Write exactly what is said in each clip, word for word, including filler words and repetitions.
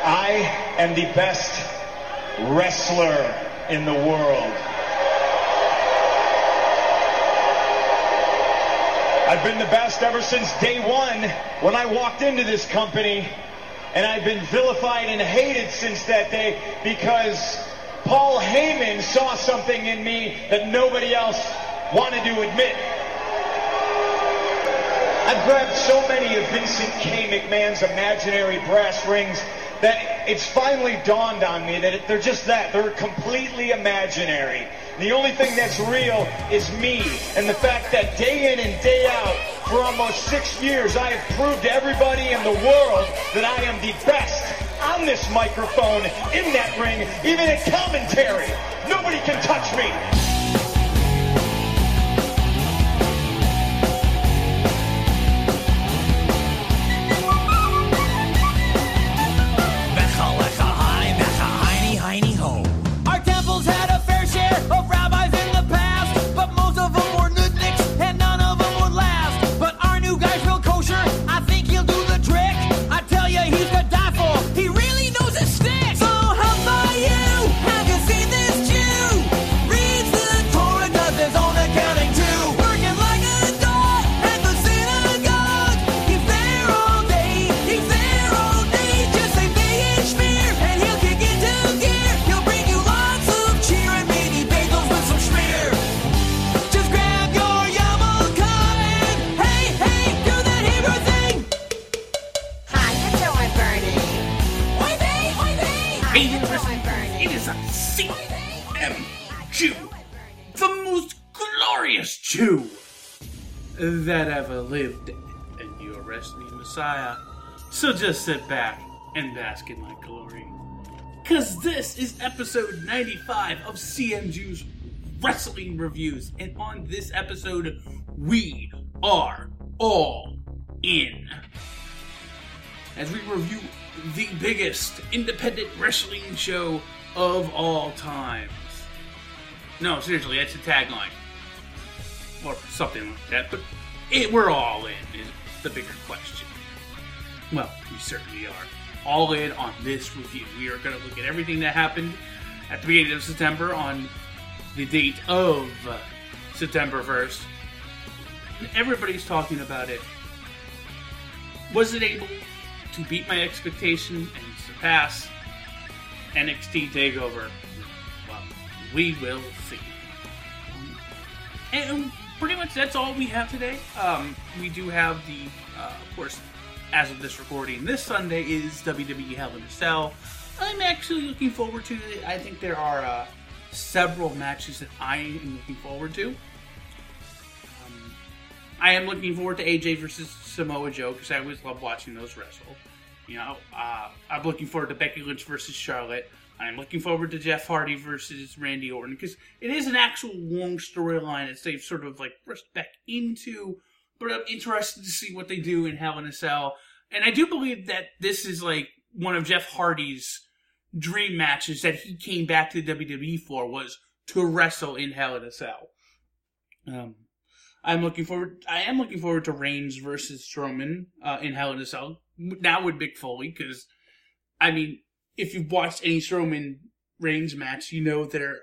I am the best wrestler in the world. I've been the best ever since day one when I walked into this company, and I've been vilified and hated since that day because Paul Heyman saw something in me that nobody else wanted to admit. I've grabbed so many of Vincent K. McMahon's imaginary brass rings that it's finally dawned on me that they're just that. They're completely imaginary. The only thing that's real is me, and the fact that day in and day out, for almost six years, I have proved to everybody in the world that I am the best on this microphone, in that ring, even at commentary. Nobody can touch me. Jew that ever lived, and you're wrestling Messiah. So just sit back and bask in my glory. Cause this is episode ninety-five of C M Jew's Wrestling Reviews, and on this episode, we are all in. As we review the biggest independent wrestling show of all times. No, seriously, that's a tagline. Or something like that, but it, we're all in is the bigger question. Well, we certainly are. All in on this review. We are going to look at everything that happened at the beginning of September on the date of uh, September first. Everybody's talking about it. Was it able to beat my expectation and surpass N X T TakeOver? Well, we will see. And pretty much that's all we have today. Um, we do have the, uh, of course, as of this recording, this Sunday is W W E Hell in a Cell. I'm actually looking forward to it. I think there are uh, several matches that I am looking forward to. Um, I am looking forward to A J versus Samoa Joe because I always love watching those wrestle. You know, uh, I'm looking forward to Becky Lynch versus Charlotte. I'm looking forward to Jeff Hardy versus Randy Orton because it is an actual long storyline that they've sort of like rushed back into, but I'm interested to see what they do in Hell in a Cell. And I do believe that this is like one of Jeff Hardy's dream matches that he came back to the W W E for, was to wrestle in Hell in a Cell. Um, I'm looking forward. I am looking forward to Reigns versus Strowman uh, in Hell in a Cell. Now with Mick Foley, because I mean, if you've watched any Strowman Reigns match, you know there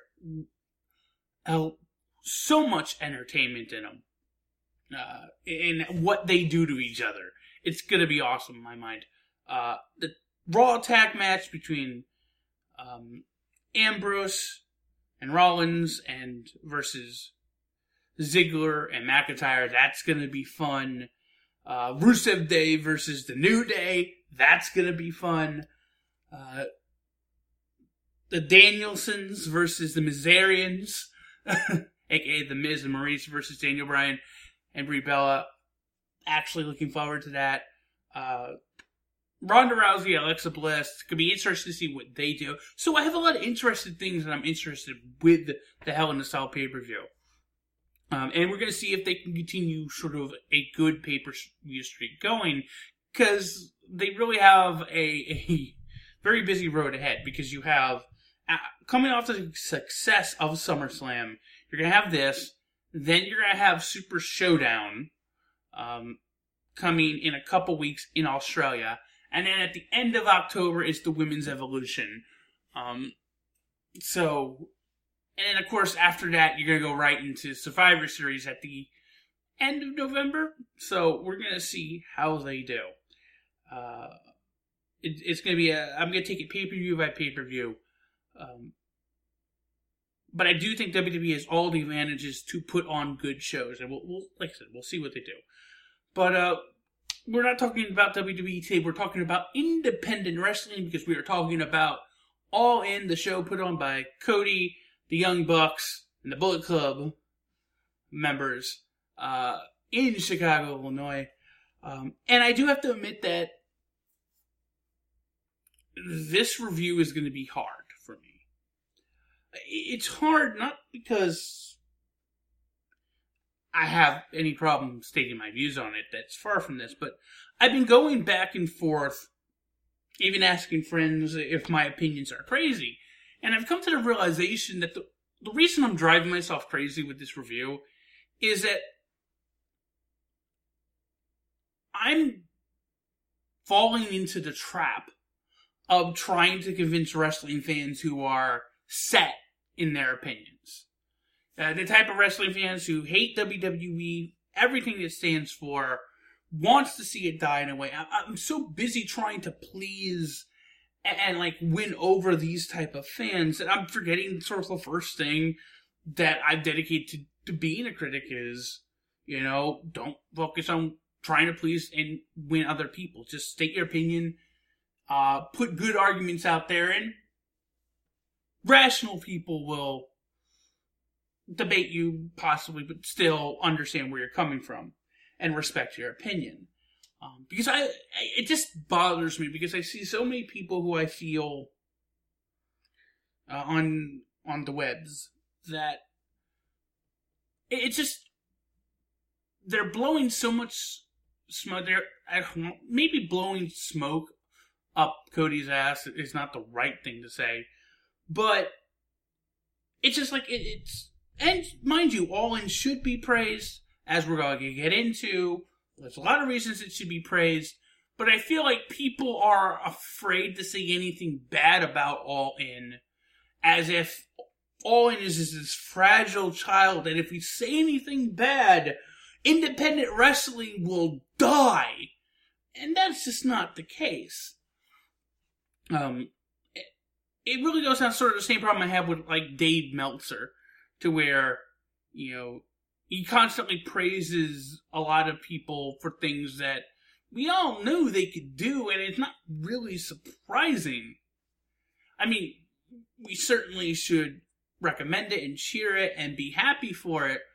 are so much entertainment in them. Uh, in what they do to each other. It's going to be awesome in my mind. Uh, the Raw tag match between um, Ambrose and Rollins and versus Ziggler and McIntyre, that's going to be fun. Uh, Rusev Day versus The New Day, that's going to be fun. Uh, the Danielsons versus the Mizarians, aka The Miz and Maurice versus Daniel Bryan and Brie Bella. Actually looking forward to that. Uh, Ronda Rousey, Alexa Bliss. Could be interesting to see what they do. So I have a lot of interesting things that I'm interested with the Hell in a Cell pay-per-view. Um, and we're going to see if they can continue sort of a good pay-per-view streak going. Because they really have a, a very busy road ahead. Because you have, uh, coming off the success of SummerSlam, you're going to have this. Then you're going to have Super Showdown um, coming in a couple weeks in Australia. And then at the end of October is the Women's Evolution. Um, so, and then of course after that, you're going to go right into Survivor Series at the end of November. So we're going to see how they do. Uh, it, it's going to be a, I'm going to take it pay-per-view by pay-per-view. Um, but I do think W W E has all the advantages to put on good shows. And we'll, we'll like I said, we'll see what they do. But, uh, we're not talking about W W E today. We're talking about independent wrestling because we are talking about All In, the show put on by Cody, the Young Bucks, and the Bullet Club members uh, in Chicago, Illinois. Um, and I do have to admit that this review is going to be hard for me. It's hard not because I have any problem stating my views on it. That's far from this. But I've been going back and forth, even asking friends if my opinions are crazy. And I've come to the realization that the, the reason I'm driving myself crazy with this review is that I'm falling into the trap of trying to convince wrestling fans who are set in their opinions. Uh, the type of wrestling fans who hate W W E, everything it stands for, wants to see it die in a way. I, I'm so busy trying to please and, and like win over these type of fans that I'm forgetting sort of the first thing that I've dedicated to, to being a critic is, you know, don't focus on trying to please and win other people. Just state your opinion, uh, put good arguments out there, and rational people will debate you, possibly, but still understand where you're coming from and respect your opinion. Um, because I, I, it just bothers me because I see so many people who I feel uh, on on the webs that it, it's just they're blowing so much smoke. They're I don't know, maybe blowing smoke up Cody's ass is not the right thing to say, but it's just like it, it's. And mind you, All In should be praised, as we're going to get into. There's a lot of reasons it should be praised, but I feel like people are afraid to say anything bad about All In, as if All In is this fragile child, and if we say anything bad, independent wrestling will die. And that's just not the case. Um, it, it really goes down sort of the same problem I have with, like, Dave Meltzer. To where, you know, he constantly praises a lot of people for things that we all knew they could do, and it's not really surprising. I mean, we certainly should recommend it and cheer it and be happy for it,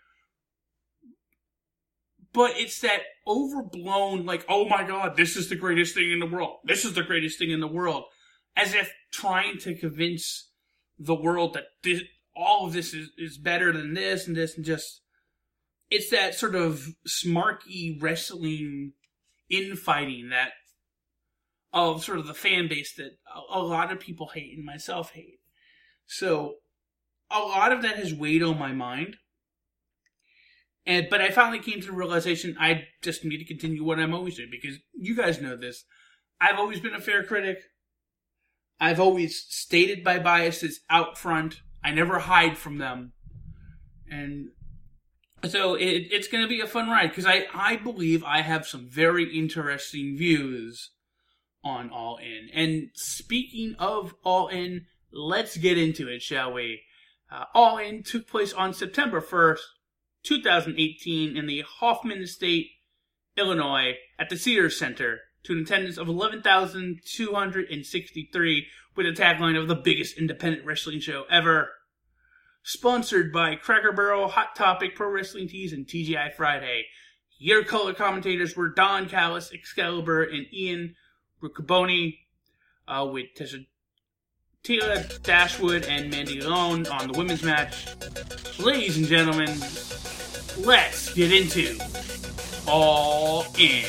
but it's that overblown, like, oh my god, this is the greatest thing in the world. This is the greatest thing in the world. As if trying to convince the world that this, all of this is, is better than this and this and just... It's that sort of smarky wrestling infighting that... of sort of the fan base that a, a lot of people hate and myself hate. So, a lot of that has weighed on my mind. And But I finally came to the realization I just need to continue what I'm always doing. Because you guys know this. I've always been a fair critic. I've always stated my biases out front. I never hide from them. And so it, it's going to be a fun ride because I, I believe I have some very interesting views on All In. And speaking of All In, let's get into it, shall we? Uh, All In took place on September first, twenty eighteen in the Hoffman Estate, Illinois at the Sears Center to an attendance of eleven thousand two hundred sixty-three with a tagline of the biggest independent wrestling show ever. Sponsored by Cracker Barrel, Hot Topic, Pro Wrestling Tees, and T G I Friday. Your color commentators were Don Callis, Excalibur, and Ian Riccoboni, uh, with Tessa Tila Dashwood and Mandy Lone on the women's match. Ladies and gentlemen, let's get into All In.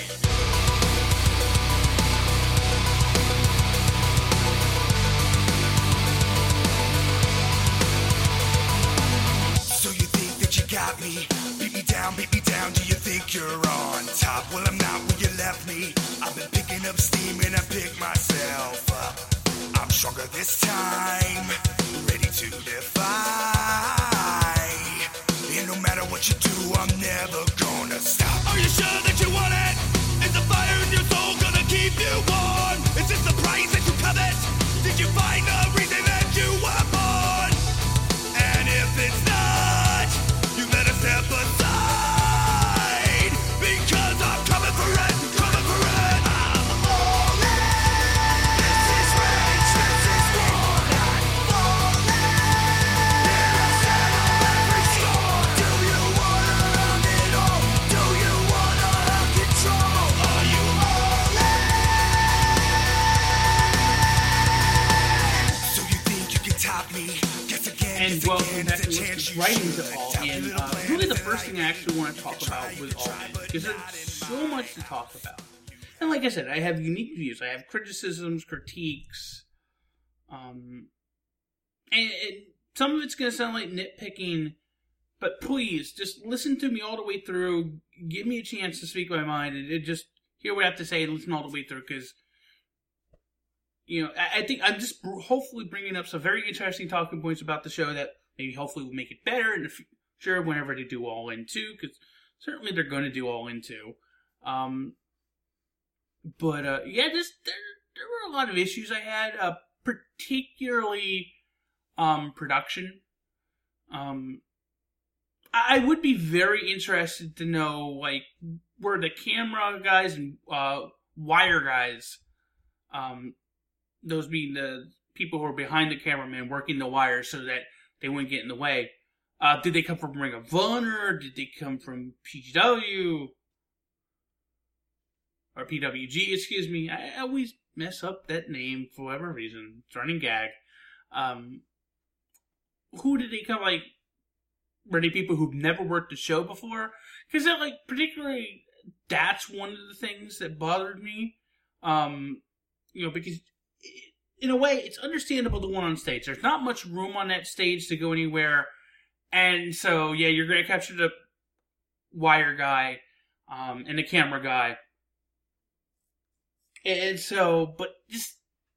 Got me, beat me down, beat me down, do you think you're on top? Well, I'm not where you left me. I've been picking up steam and I pick this time, ready to defy. And no matter what you do, I'm never gonna stop. Are you sure that you want it? Is the fire in your soul gonna keep you warm? Is this the price that you covet? Did you find the reason that you were born? And if it's not, you better step aside, because I'm coming for it, coming for it. I'm all in. This is rage, this is war. Not falling. Here I settle every score. Do you wanna run it all? Do you wanna have control? Are you all in? So you think you can top me? Guess again, And guess welcome again, back it's a to chance Let's you Get Right should. into All Top In. your Uh, little really, plan the and first thing I actually want to talk about with All In, because there's so much to talk about. And like I said, I have unique views. I have criticisms, critiques, um, and, and some of it's going to sound like nitpicking, but please, just listen to me all the way through. Give me a chance to speak my mind, and it just hear what I have to say and listen all the way through, because, you know, I, I think I'm just hopefully bringing up some very interesting talking points about the show that maybe hopefully will make it better in the future whenever they do All In two, because certainly they're going to do All In two. Um, but, uh, yeah, just, there, there were a lot of issues I had, uh, particularly, um, production. Um, I, I would be very interested to know, like, were the camera guys and, uh, wire guys, um, those being the people who are behind the cameraman working the wires so that they wouldn't get in the way. Uh, did they come from Ring of Honor? Did they come from P G W? Or P W G, excuse me. I, I always mess up that name for whatever reason. It's a running gag. Um, who did they come, like, were they people who've never worked the show before? Because, like, particularly, that's one of the things that bothered me. Um, you know, because in a way, it's understandable to one on stage. There's not much room on that stage to go anywhere. And so, yeah, you're going to capture the wire guy um, and the camera guy. And so, but just...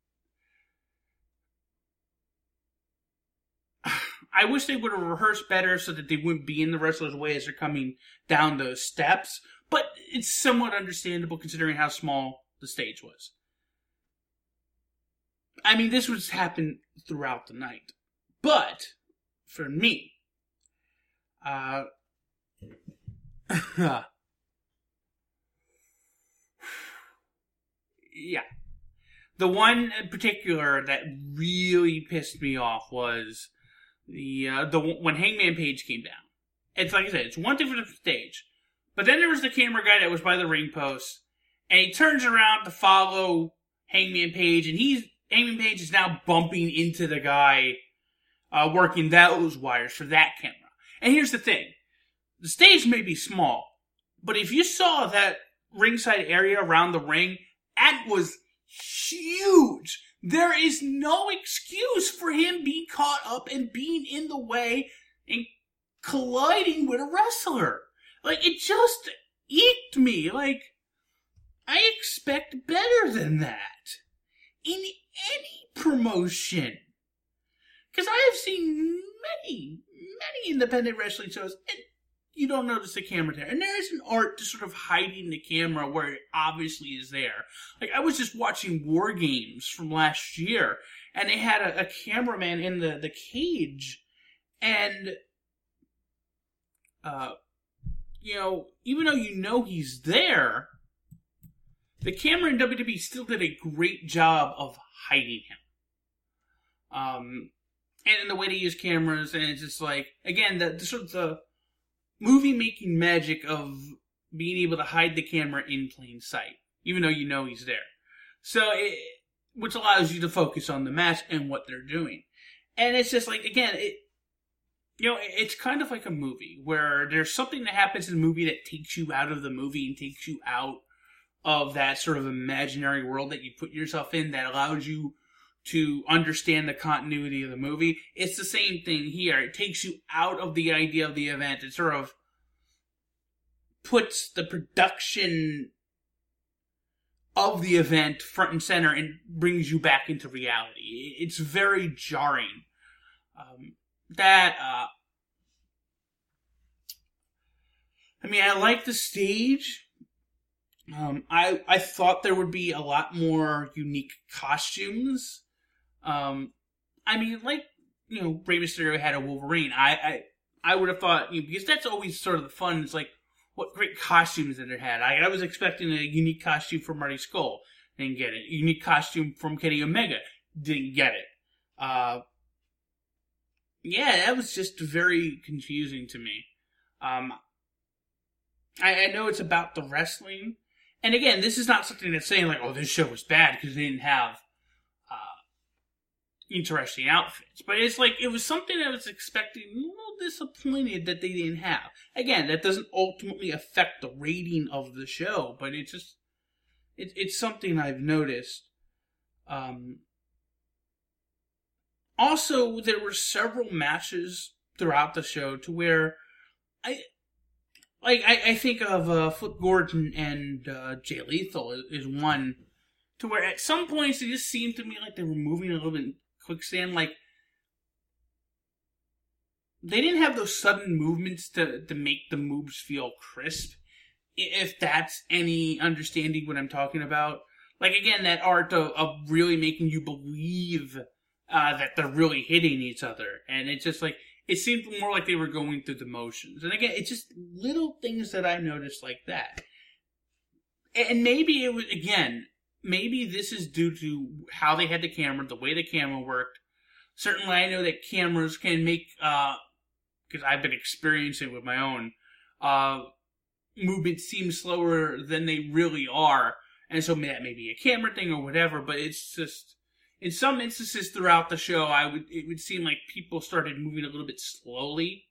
I wish they would have rehearsed better so that they wouldn't be in the wrestler's way as they're coming down those steps. But it's somewhat understandable considering how small the stage was. I mean, this was happen throughout the night. But, for me, uh, yeah. The one in particular that really pissed me off was the, uh, the when Hangman Page came down. It's like I said, it's one thing for the stage. But then there was the camera guy that was by the ring post, and he turns around to follow Hangman Page, and he's Hangman Page is now bumping into the guy uh, working those wires for that camera. And here's the thing. The stage may be small, but if you saw that ringside area around the ring, that was huge. There is no excuse for him being caught up and being in the way and colliding with a wrestler. Like, it just eeked me. Like, I expect better than that in any promotion. Because I have seen many, many independent wrestling shows, and you don't notice the camera there. And there is an art to sort of hiding the camera where it obviously is there. Like, I was just watching War Games from last year, and they had a, a cameraman in the, the cage, and, uh, you know, even though you know he's there, the camera in W W E still did a great job of hiding him. Um, and in the way they use cameras, and it's just like, again, the, the sort of the movie-making magic of being able to hide the camera in plain sight, even though you know he's there. So, it, which allows you to focus on the match and what they're doing. And it's just like, again, it, you know, it's kind of like a movie, where there's something that happens in the movie that takes you out of the movie and takes you out of that sort of imaginary world that you put yourself in that allows you to understand the continuity of the movie. It's the same thing here. It takes you out of the idea of the event. It sort of puts the production of the event front and center and brings you back into reality. It's very jarring. Um, that, uh, I mean, I like the stage. Um, I, I thought there would be a lot more unique costumes. Um, I mean, like, you know, Rey Mysterio had a Wolverine. I, I, I would have thought, you know, because that's always sort of the fun. It's like, what great costumes that it had. I, I was expecting a unique costume from Marty Scurll. Didn't get it. Unique costume from Kenny Omega. Didn't get it. Uh, yeah, that was just very confusing to me. Um, I, I know it's about the wrestling. And again, this is not something that's saying like, oh, this show was bad because they didn't have uh, interesting outfits. But it's like, it was something I was expecting, a little disappointed that they didn't have. Again, that doesn't ultimately affect the rating of the show, but it's just, it, it's something I've noticed. Um, also, there were several matches throughout the show to where I, like, I, I think of uh, Flip Gordon and uh, Jay Lethal is, is one, to where at some points it just seemed to me like they were moving a little bit in quicksand, like, they didn't have those sudden movements to, to make the moves feel crisp, if that's any understanding what I'm talking about. Like, again, that art of, of really making you believe uh, that they're really hitting each other. And it's just like, it seemed more like they were going through the motions. And again, it's just little things that I noticed like that. And maybe it was, again, maybe this is due to how they had the camera, the way the camera worked. Certainly I know that cameras can make, uh, because I've been experiencing it with my own, uh, movements seem slower than they really are. And so that may be a camera thing or whatever, but it's just, in some instances throughout the show, I would it would seem like people started moving a little bit slowly.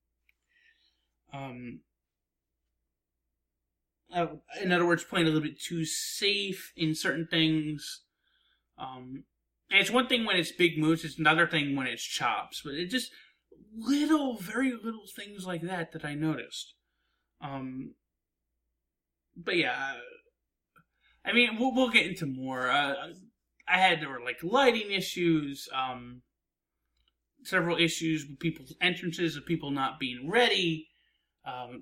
Um, uh, in other words, playing a little bit too safe in certain things. Um, and it's one thing when it's big moves, it's another thing when it's chops. But it just, little, very little things like that that I noticed. Um, but yeah, I mean, we'll, we'll get into more. Uh, I had, there were like lighting issues, um, several issues with people's entrances, of people not being ready. Um,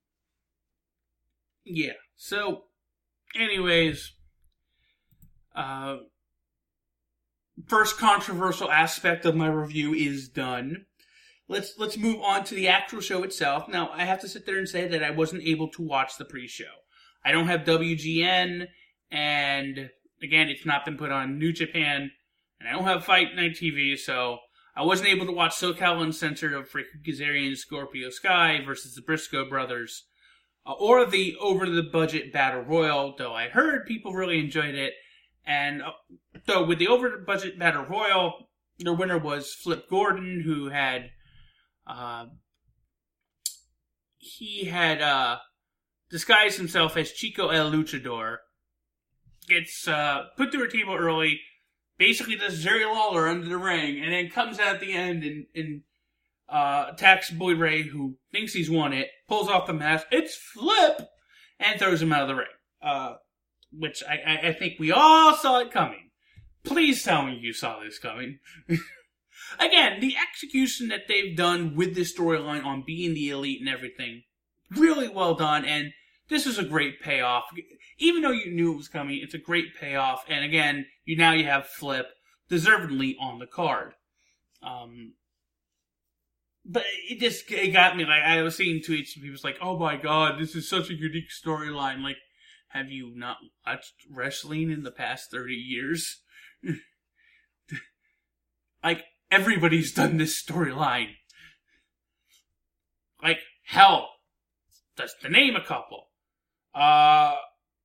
yeah, so, anyways, uh, first controversial aspect of my review is done. Let's let's move on to the actual show itself. Now, I have to sit there and say that I wasn't able to watch the pre-show. I don't have W G N, and again, it's not been put on New Japan, and I don't have Fight Night T V, so I wasn't able to watch SoCal Uncensored of Frankie Kazarian and Scorpio Sky versus the Briscoe brothers, uh, or the over-the-budget Battle Royal, though I heard people really enjoyed it. And uh, so with the over-the-budget Battle Royal, the winner was Flip Gordon, who had Uh, he had uh, disguised himself as Chico El Luchador. Gets uh, put through a table early, basically does Jerry Lawler under the ring, and then comes out at the end and, and uh, attacks Bully Ray, who thinks he's won it, pulls off the mask, it's Flip, and throws him out of the ring. Uh, which I, I, I think we all saw it coming. Please tell me you saw this coming. Again, the execution that they've done with this storyline on being the elite and everything, really well done, and this is a great payoff. Even though you knew it was coming, it's a great payoff, and again, you now you have Flip deservedly on the card. Um, but it just it got me, like, I was seeing tweets and people was like, oh my god, this is such a unique storyline. Like, have you not watched wrestling in the past thirty years? Like, everybody's done this storyline. Like, hell, just to name a couple. Uh,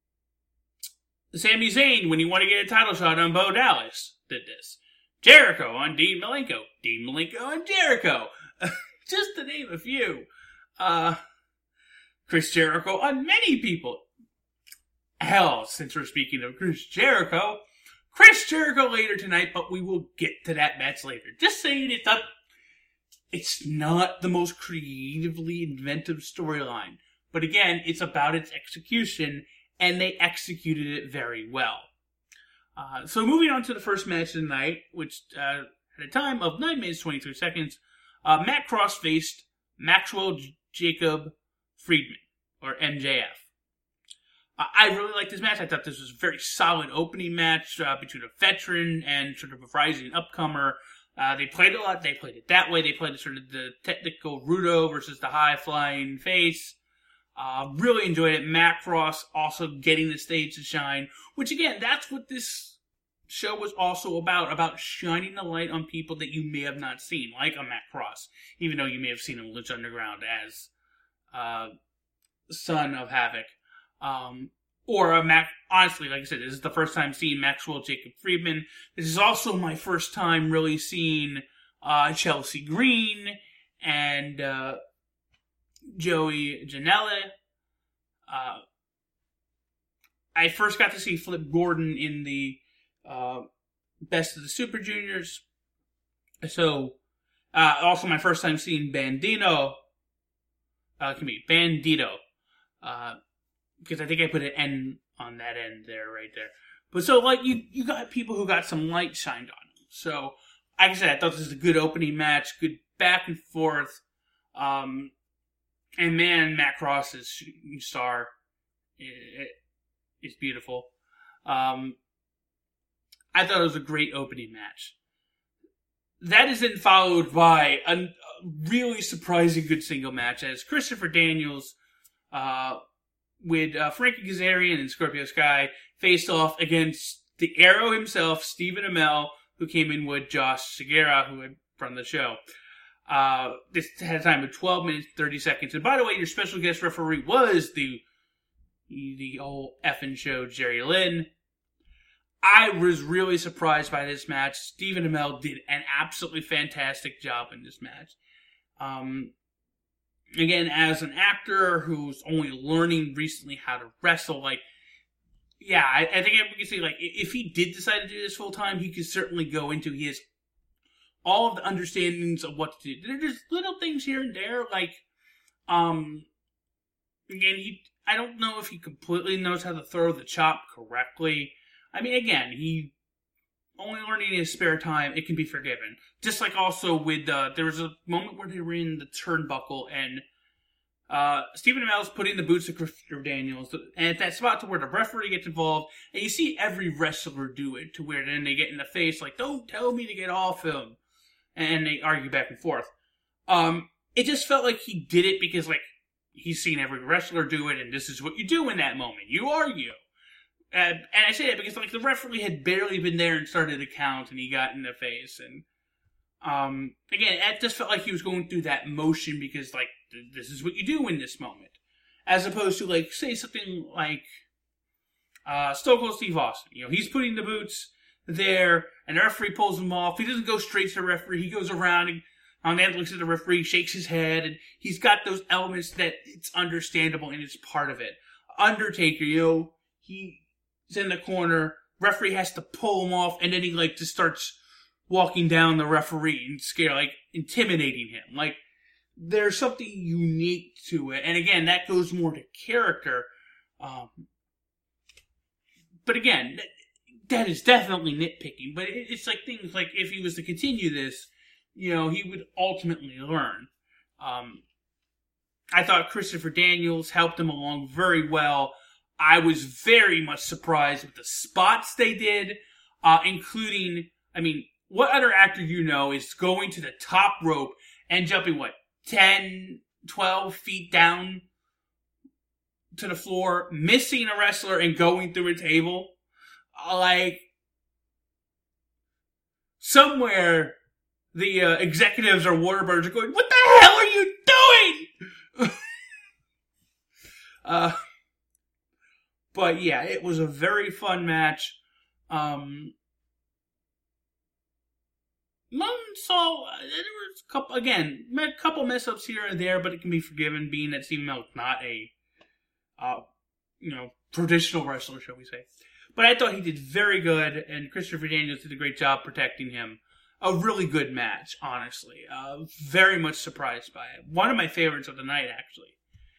Sami Zayn, when he wanted to get a title shot on Bo Dallas, did this. Jericho on Dean Malenko. Dean Malenko on Jericho. Just to name a few. Uh, Chris Jericho on many people. Hell, since we're speaking of Chris Jericho, Chris Jericho later tonight, but we will get to that match later. Just saying it's not, it's not the most creatively inventive storyline. But again, it's about its execution, and they executed it very well. Uh, so moving on to the first match of the night, which uh, at a time of nine minutes twenty-three seconds, uh, Matt Cross faced Maxwell J- Jacob Friedman, or M J F. Uh, I really liked this match. I thought this was a very solid opening match uh, between a veteran and sort of a rising upcomer. Uh, they played a lot. They played it that way. They played it sort of the technical Rudo versus the high-flying face. Uh, really enjoyed it. Matt Cross also getting the stage to shine, which again, that's what this show was also about, about shining the light on people that you may have not seen, like a Matt Cross, even though you may have seen him in Lucha Underground as uh, Son of Havoc. Um, or a Mac, honestly, like I said, this is the first time seeing Maxwell Jacob Friedman. This is also my first time really seeing uh, Chelsea Green and uh, Joey Janela. Uh, I first got to see Flip Gordon in the uh, Best of the Super Juniors. So, uh, also my first time seeing Bandito. Uh, it can be Bandito. Uh, because I think I put an N on that end there, right there. But so, like, you, you got people who got some light shined on them. So, like I said, I thought this was a good opening match, good back and forth. Um, and man, Matt Cross's shooting star is it, beautiful. Um, I thought it was a great opening match. That is then followed by a, a really surprising good single match as Christopher Daniels, uh, with uh, Frankie Kazarian and Scorpio Sky faced off against the Arrow himself, Stephen Amell, who came in with Josh Segura, who had from the show. Uh, this had a time of twelve minutes, thirty seconds. And by the way, your special guest referee was the the old effing show, Jerry Lynn. I was really surprised by this match. Stephen Amell did an absolutely fantastic job in this match. Um... Again, as an actor who's only learning recently how to wrestle, like, yeah, I, I think we can say, like, if he did decide to do this full time, he could certainly go into his all of the understandings of what to do. There's little things here and there, like, um, again, he, I don't know if he completely knows how to throw the chop correctly. I mean, again, he only learning in his spare time, it can be forgiven. Just like also with, uh, there was a moment where they were in the turnbuckle and, uh, Stephen Amell's putting the boots of Christopher Daniels, and at that spot to where the referee gets involved, and you see every wrestler do it, to where then they get in the face, like, don't tell me to get off him, and they argue back and forth. Um, it just felt like he did it because, like, he's seen every wrestler do it, and this is what you do in that moment. You argue. Uh, and I say that because, like, the referee had barely been there and started to count, and he got in the face. And, um, again, it just felt like he was going through that motion because, like, th- this is what you do in this moment. As opposed to, like, say something like, uh, Stone Cold Steve Austin. You know, he's putting the boots there, and the referee pulls him off. He doesn't go straight to the referee. He goes around and, and then looks at the referee, shakes his head, and he's got those elements that it's understandable and it's part of it. Undertaker, you know, he... He's in the corner, referee has to pull him off, and then he, like, just starts walking down the referee and scare, like, intimidating him. Like, there's something unique to it. And again, that goes more to character. Um, but again, that, that is definitely nitpicking. But it, it's like things like, if he was to continue this, you know, he would ultimately learn. Um, I thought Christopher Daniels helped him along very well. I was very much surprised with the spots they did, uh, including, I mean, what other actor you know is going to the top rope and jumping, what, ten, twelve feet down to the floor, missing a wrestler and going through a table? Like, somewhere the uh, executives or Whataburgers are going, what the hell are you doing? uh... But yeah, it was a very fun match. Um, none saw, there was a couple, again, a couple mess ups here and there, but it can be forgiven being that Stephen Amell is not a, uh, you know, traditional wrestler, shall we say. But I thought he did very good, and Christopher Daniels did a great job protecting him. A really good match, honestly. Uh, very much surprised by it. One of my favorites of the night, actually.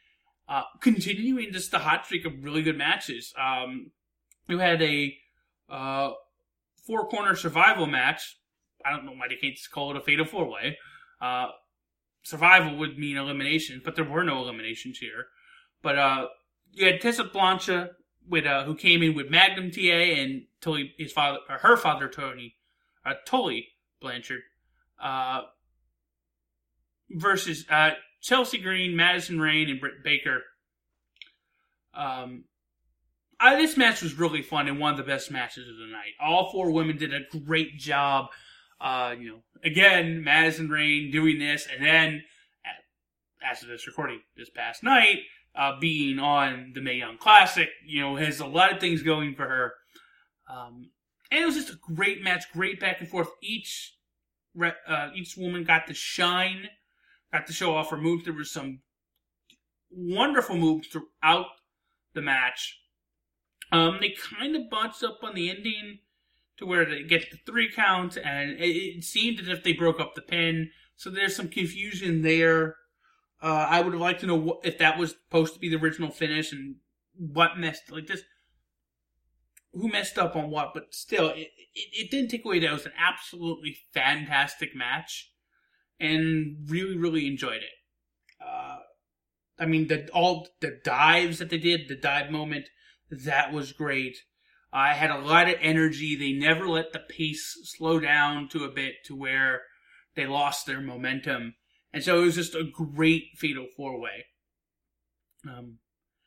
Uh, continuing just the hot streak of really good matches. Um, you had a uh, four-corner survival match. I don't know why they can't just call it a fatal four-way. Uh, survival would mean elimination, but there were no eliminations here. But uh, you had Tessa Blanchard, with uh, who came in with Magnum T A and Tully, his father, or her father, Tony, uh, Tully Blanchard, uh, versus uh, Chelsea Green, Madison Rayne, and Britt Baker. Um, I, this match was really fun and one of the best matches of the night. All four women did a great job. Uh, you know, again, Madison Rayne doing this, and then, as of this recording, this past night, uh, being on the Mae Young Classic, you know, has a lot of things going for her. Um, and it was just a great match, great back and forth. Each, uh, each woman got to shine, got to show off her moves. There were some wonderful moves throughout the match. Um, they kind of botched up on the ending to where they get the three count, and it, it seemed as if they broke up the pin. So there's some confusion there. Uh, I would have liked to know what, if that was supposed to be the original finish and what messed, like this, who messed up on what, but still, it, it, it didn't take away that it was an absolutely fantastic match, and really, really enjoyed it. Uh, I mean, the all the dives that they did, the dive moment, that was great. I uh, had a lot of energy. They never let the pace slow down to a bit to where they lost their momentum. And so it was just a great Fatal four-way. Um,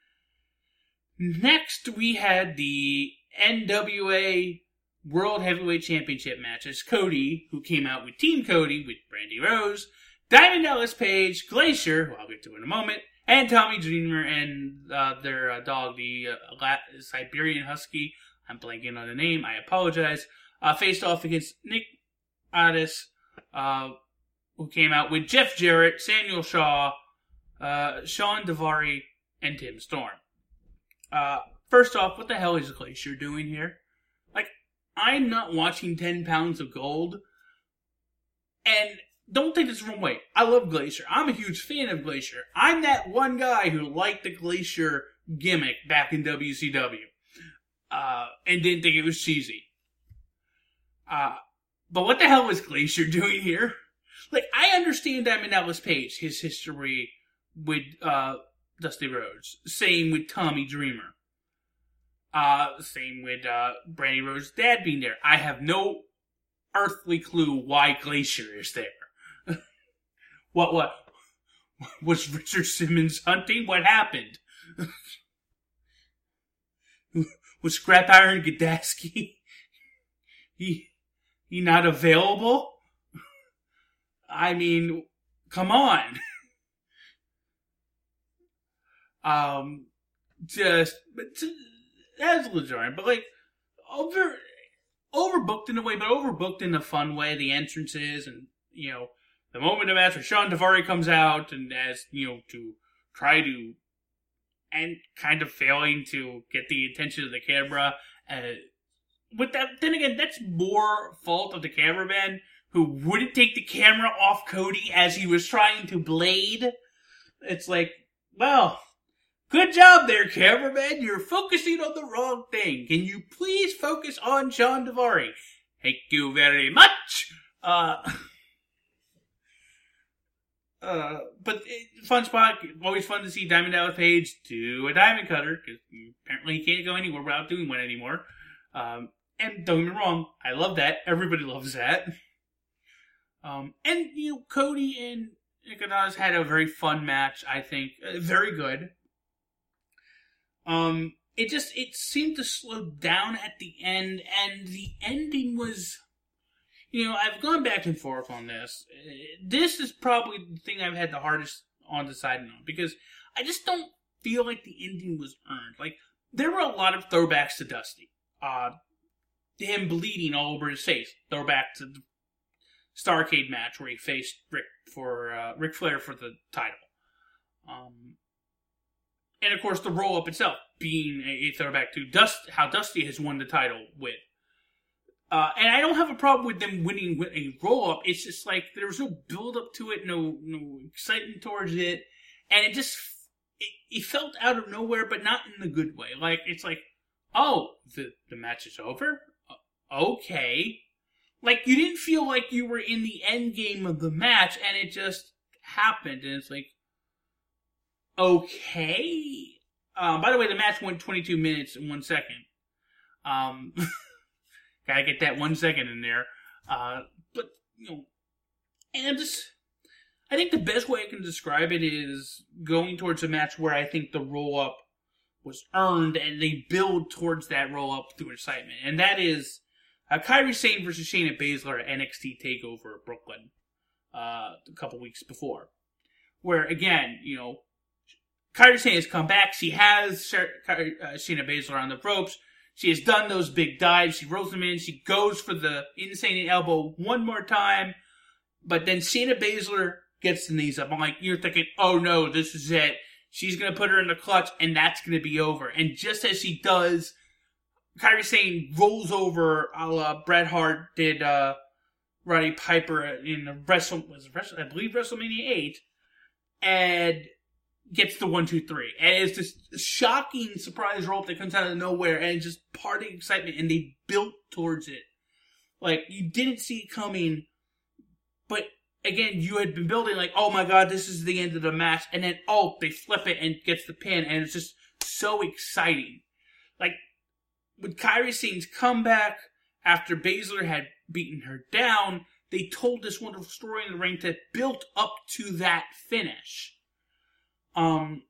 next, we had the N W A World Heavyweight Championship matches. Cody, who came out with Team Cody, with Brandy Rose, Diamond Dallas Page, Glacier, who I'll get to in a moment, and Tommy Dreamer and uh, their uh, dog, the uh, La- Siberian Husky. I'm blanking on the name. I apologize. Uh, faced off against Nick Aldis, uh, who came out with Jeff Jarrett, Samuel Shaw, uh, Sean Daivari, and Tim Storm. Uh, first off, what the hell is Glacier doing here? Like, I'm not watching ten pounds of Gold, and don't take this the wrong way. I love Glacier. I'm a huge fan of Glacier. I'm that one guy who liked the Glacier gimmick back in W C W. Uh, and didn't think it was cheesy. Uh, but what the hell was Glacier doing here? Like, I understand Diamond Dallas Page, his history with, uh, Dusty Rhodes. Same with Tommy Dreamer. Uh, same with, uh, Brandy Rhodes' dad being there. I have no earthly clue why Glacier is there. what, what? Was Richard Simmons hunting? What happened? Was Scrap Iron Gaddaski, he, he not available? I mean, come on. um, just, but just, that's legitimate, but like, over, overbooked in a way, but overbooked in a fun way, the entrances and, you know, the moment of match where Sean Daivari comes out and as, you know, to try to and kind of failing to get the attention of the camera. Uh, with that, then again, that's more fault of the cameraman who wouldn't take the camera off Cody as he was trying to blade. It's like, well, good job there, cameraman. You're focusing on the wrong thing. Can you please focus on Sean Daivari? Thank you very much. Uh... Uh, but it, fun spot. Always fun to see Diamond Dallas Page do a diamond cutter, because apparently he can't go anywhere without doing one anymore. Um, and don't get me wrong, I love that. Everybody loves that. Um, and, you know, Cody and Nick Aldis had a very fun match, I think. Uh, very good. Um, it just, it seemed to slow down at the end, and the ending was... You know, I've gone back and forth on this. This is probably the thing I've had the hardest on deciding on, because I just don't feel like the ending was earned. Like, there were a lot of throwbacks to Dusty. Uh, him bleeding all over his face. Throwback to the Starrcade match where he faced Rick for uh, Ric Flair for the title. Um, and of course, the roll-up itself being a, a throwback to Dust, how Dusty has won the title with. Uh, and I don't have a problem with them winning with a roll-up. It's just like, there was no build-up to it, no no excitement towards it. And it just, it, it felt out of nowhere, but not in the good way. Like, it's like, oh, the, the match is over? Okay. Like, you didn't feel like you were in the end game of the match, and it just happened, and it's like, okay. Um, by the way, the match went twenty-two minutes and one second. Um, gotta get that one second in there. Uh, but, you know, and I'm just, I think the best way I can describe it is going towards a match where I think the roll-up was earned, and they build towards that roll-up through excitement. And that is uh, Kairi Sane versus Shayna Baszler at N X T TakeOver Brooklyn uh, a couple weeks before. Where, again, you know, Kairi Sane has come back. She has Sh- uh, Shayna Baszler on the ropes. She has done those big dives. She rolls them in. She goes for the insane elbow one more time. But then Shayna Baszler gets the knees up. I'm like, you're thinking, oh no, this is it. She's going to put her in the clutch, and that's going to be over. And just as she does, Kairi Sane rolls over a la Bret Hart did uh, Roddy Piper in the Wrestle, was it Wrestle, I believe WrestleMania eight, and gets the one, two, three. And it's this shocking surprise roll-up that comes out of nowhere, and it's just party excitement, and they built towards it. Like, you didn't see it coming, but again, you had been building like, oh my god, this is the end of the match, and then, oh, they flip it and gets the pin, and it's just so exciting. Like, with Kairi Sane's comeback, after Baszler had beaten her down, they told this wonderful story in the ring that built up to that finish. Um,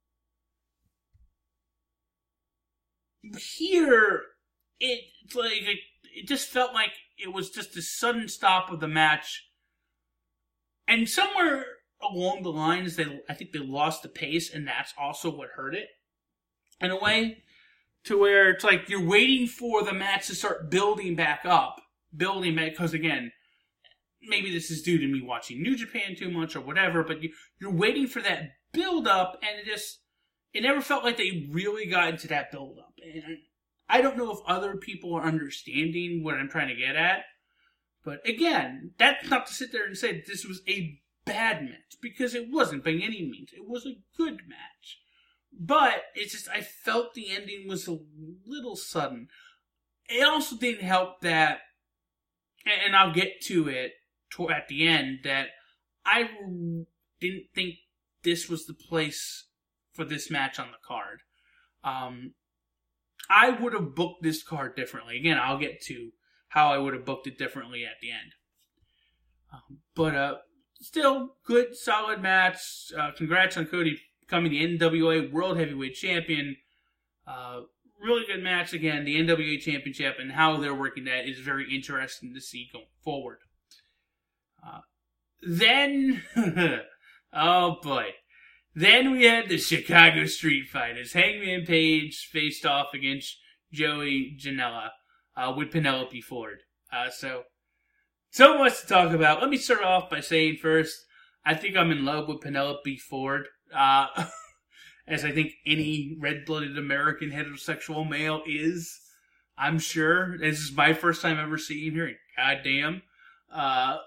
here, it, like, it, it just felt like it was just a sudden stop of the match. And somewhere along the lines, they I think they lost the pace, and that's also what hurt it. In a way, to where it's like you're waiting for the match to start building back up. Building back, because again, maybe this is due to me watching New Japan too much or whatever, but you, you're waiting for that build up, and it just, it never felt like they really got into that build up. And I don't know if other people are understanding what I'm trying to get at. But again, that's not to sit there and say that this was a bad match, because it wasn't by any means. It was a good match. But it's just, I felt the ending was a little sudden. It also didn't help that, and I'll get to it at the end, that I didn't think this was the place for this match on the card. Um, I would have booked this card differently. Again, I'll get to how I would have booked it differently at the end. Um, but uh, still, good, solid match. Uh, congrats on Cody becoming the N W A World Heavyweight Champion. Uh, really good match. Again, the N W A Championship and how they're working that is very interesting to see going forward. Uh, then, oh boy. Then we had the Chicago Street Fight as Hangman Page faced off against Joey Janela. Uh, with Penelope Ford. Uh, so, so much to talk about. Let me start off by saying first, I think I'm in love with Penelope Ford. Uh, as I think any red-blooded American heterosexual male is. I'm sure. This is my first time ever seeing her. Goddamn. Uh,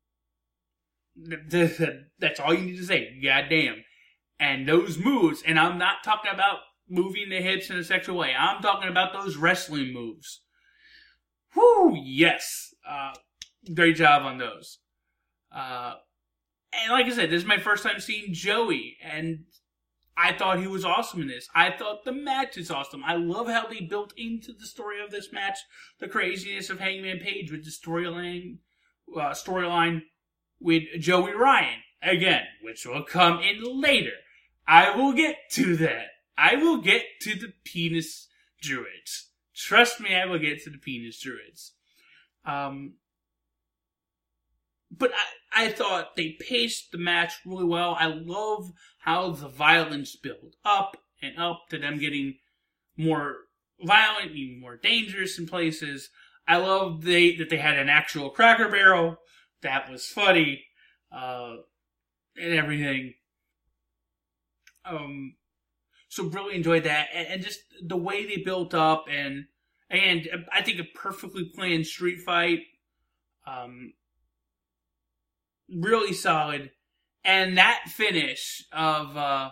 th- th- that's all you need to say. Goddamn. And those moves, and I'm not talking about moving the hips in a sexual way. I'm talking about those wrestling moves. Whew, yes. Uh, great job on those. Uh, and like I said, this is my first time seeing Joey, and I thought he was awesome in this. I thought the match is awesome. I love how they built into the story of this match the craziness of Hangman Page with the storyline, uh, storyline with Joey Ryan. Again, which will come in later. I will get to that. I will get to the penis druids. Trust me, I will get to the penis druids. Um, but I, I thought they paced the match really well. I love how the violence built up and up to them getting more violent, even more dangerous in places. I love they, that they had an actual Cracker Barrel. That was funny. Uh, and everything. Um... So really enjoyed that, and, and just the way they built up, and and I think a perfectly planned street fight, um, really solid, and that finish of uh,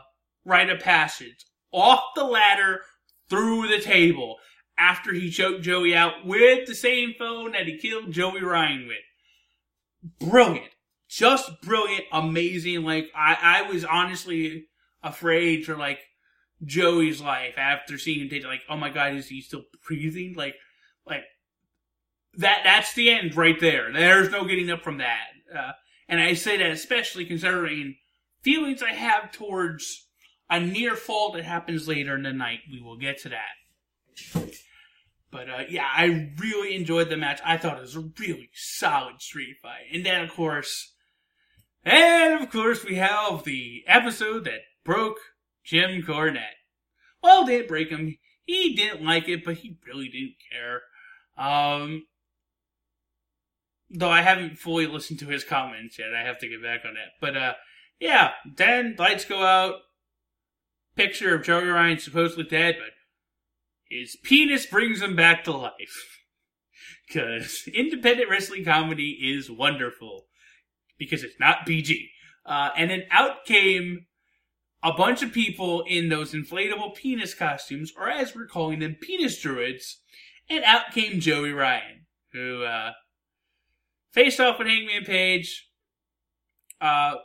rite of passage. Off the ladder, through the table, after he choked Joey out with the same phone that he killed Joey Ryan with. Brilliant. Just brilliant, amazing. Like, I, I was honestly afraid for, like, Joey's life after seeing him take, like, oh my god, is he still breathing? Like, like, that, that's the end right there. There's no getting up from that. Uh, and I say that especially considering feelings I have towards a near fall that happens later in the night. We will get to that. But, uh, yeah, I really enjoyed the match. I thought it was a really solid street fight. And then, of course, and of course, we have the episode that broke Jim Cornette. Well, it didn't break him. He didn't like it, but he really didn't care. Um, though I haven't fully listened to his comments yet. I have to get back on that. But, uh, yeah, then lights go out. Picture of Joey Ryan supposedly dead, but his penis brings him back to life. Because independent wrestling comedy is wonderful. Because it's not P G. Uh, and then out came a bunch of people in those inflatable penis costumes, or as we're calling them, penis druids. And out came Joey Ryan, who uh, faced off with Hangman Page, uh,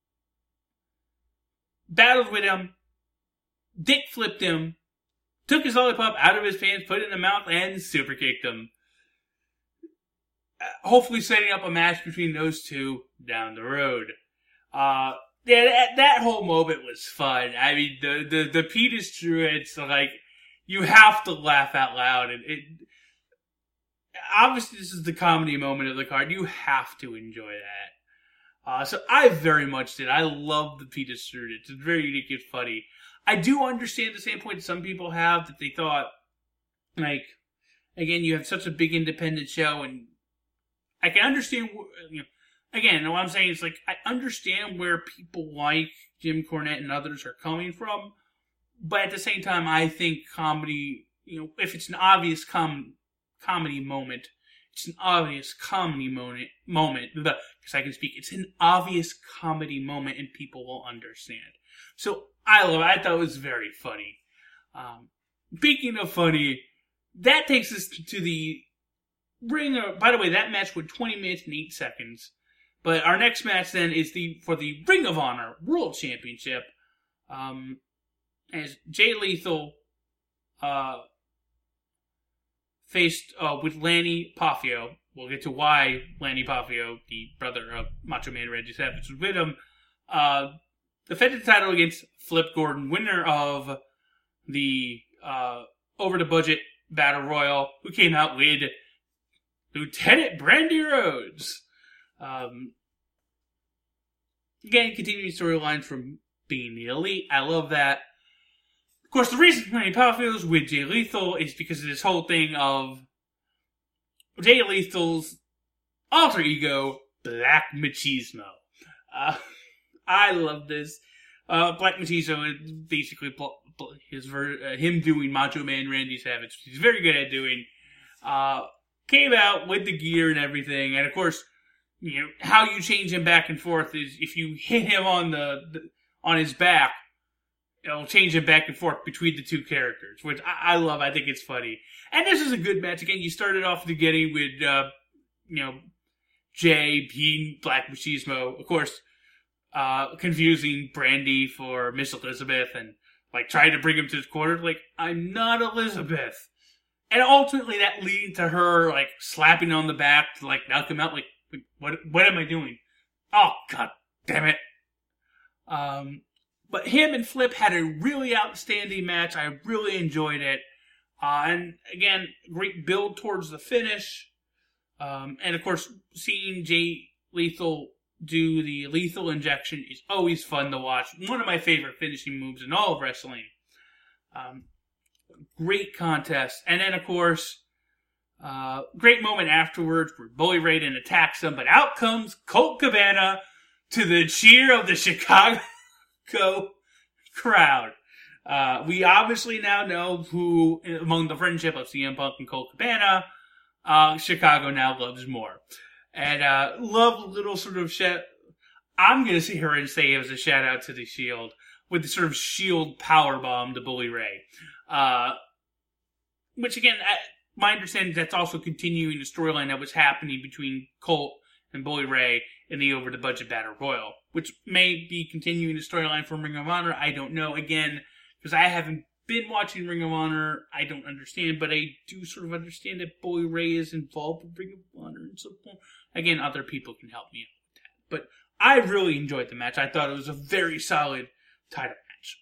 battled with him, dick flipped him, took his lollipop out of his pants, put it in the mouth, and super kicked him. Uh, hopefully setting up a match between those two down the road. Uh, yeah, that, that whole moment was fun. I mean, the, the, the penis druids, like, you have to laugh out loud. And it, obviously, this is the comedy moment of the card. You have to enjoy that. Uh, so I very much did. I love the penis druids. It's very unique and funny. I do understand the same point some people have that they thought, like, again, you have such a big independent show, and I can understand, you know, again, what I'm saying is, like, I understand where people like Jim Cornette and others are coming from, but at the same time, I think comedy, you know, if it's an obvious com- comedy moment, it's an obvious comedy moment, moment, because I can speak, it's an obvious comedy moment and people will understand. So, I love it. I thought it was very funny. Um, speaking of funny, that takes us to the ring of, by the way, that match went twenty minutes and eight seconds. But our next match then is the for the Ring of Honor World Championship. Um, as Jay Lethal uh, faced uh, with Lanny Poffo. We'll get to why Lanny Poffo, the brother of Macho Man Randy Savage, was with him. Uh, defended the title against Flip Gordon, winner of the uh, Over the Budget Battle Royal, who came out with Lieutenant Brandy Rhodes. Um, again, continuing storylines from being the Elite. I love that. Of course, the reason Lanny Poffo is with Jay Lethal is because of this whole thing of Jay Lethal's alter ego, Black Machismo. Uh, I love this. Uh, Black Machismo is basically his ver- uh, him doing Macho Man Randy Savage, which he's very good at doing. Uh, came out with the gear and everything, and of course, you know, how you change him back and forth is if you hit him on the, the on his back, it'll change him back and forth between the two characters, which I, I love. I think it's funny. And this is a good match. Again, you started off at the beginning with, uh, you know, Jay being Black Machismo. Of course, uh, confusing Brandy for Miss Elizabeth and, like, trying to bring him to his corner. Like, I'm not Elizabeth. And ultimately that leading to her, like, slapping on the back to, like, knock him out. Like, what, what am I doing? Oh, god damn it. Um, but him and Flip had a really outstanding match. I really enjoyed it. Uh, and again, great build towards the finish. Um, and of course, seeing Jay Lethal do the lethal injection is always fun to watch. One of my favorite finishing moves in all of wrestling. Um, great contest. And then, of course, uh, great moment afterwards where Bully Ray then attacks him, but out comes Colt Cabana to the cheer of the Chicago crowd. Uh, we obviously now know who, among the friendship of C M Punk and Colt Cabana, uh, Chicago now loves more. And, uh, love a little sort of shout, I'm gonna sit here and say it was a shout out to the Shield. with the sort of shield powerbomb to Bully Ray. Uh, which, again, I, my understanding is that's also continuing the storyline that was happening between Colt and Bully Ray in the Over the Budget Battle Royal, which may be continuing the storyline from Ring of Honor. I don't know. Again, because I haven't been watching Ring of Honor, I don't understand, but I do sort of understand that Bully Ray is involved with Ring of Honor and so forth. Again, other people can help me out with that. But I really enjoyed the match. I thought it was a very solid title match.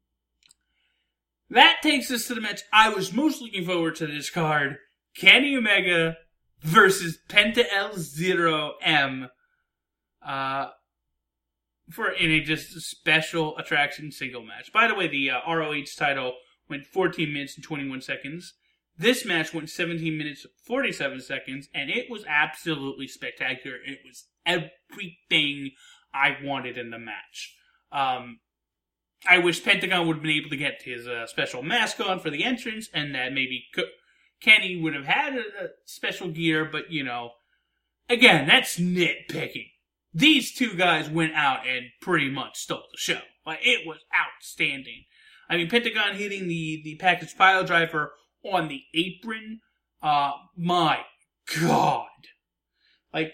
That takes us to the match I was most looking forward to this card. Kenny Omega versus Penta El Zero M. Uh, for in a just special attraction single match. By the way, the uh, R O H title went fourteen minutes and twenty-one seconds. This match went seventeen minutes forty-seven seconds, and it was absolutely spectacular. It was everything I wanted in the match. Um, I wish Pentagon would have been able to get his uh, special mask on for the entrance, and that maybe Co- Kenny would have had a, a special gear, but, you know, again, that's nitpicking. These two guys went out and pretty much stole the show. Like, it was outstanding. I mean, Pentagon hitting the, the package pile driver on the apron. Uh, my God. Like,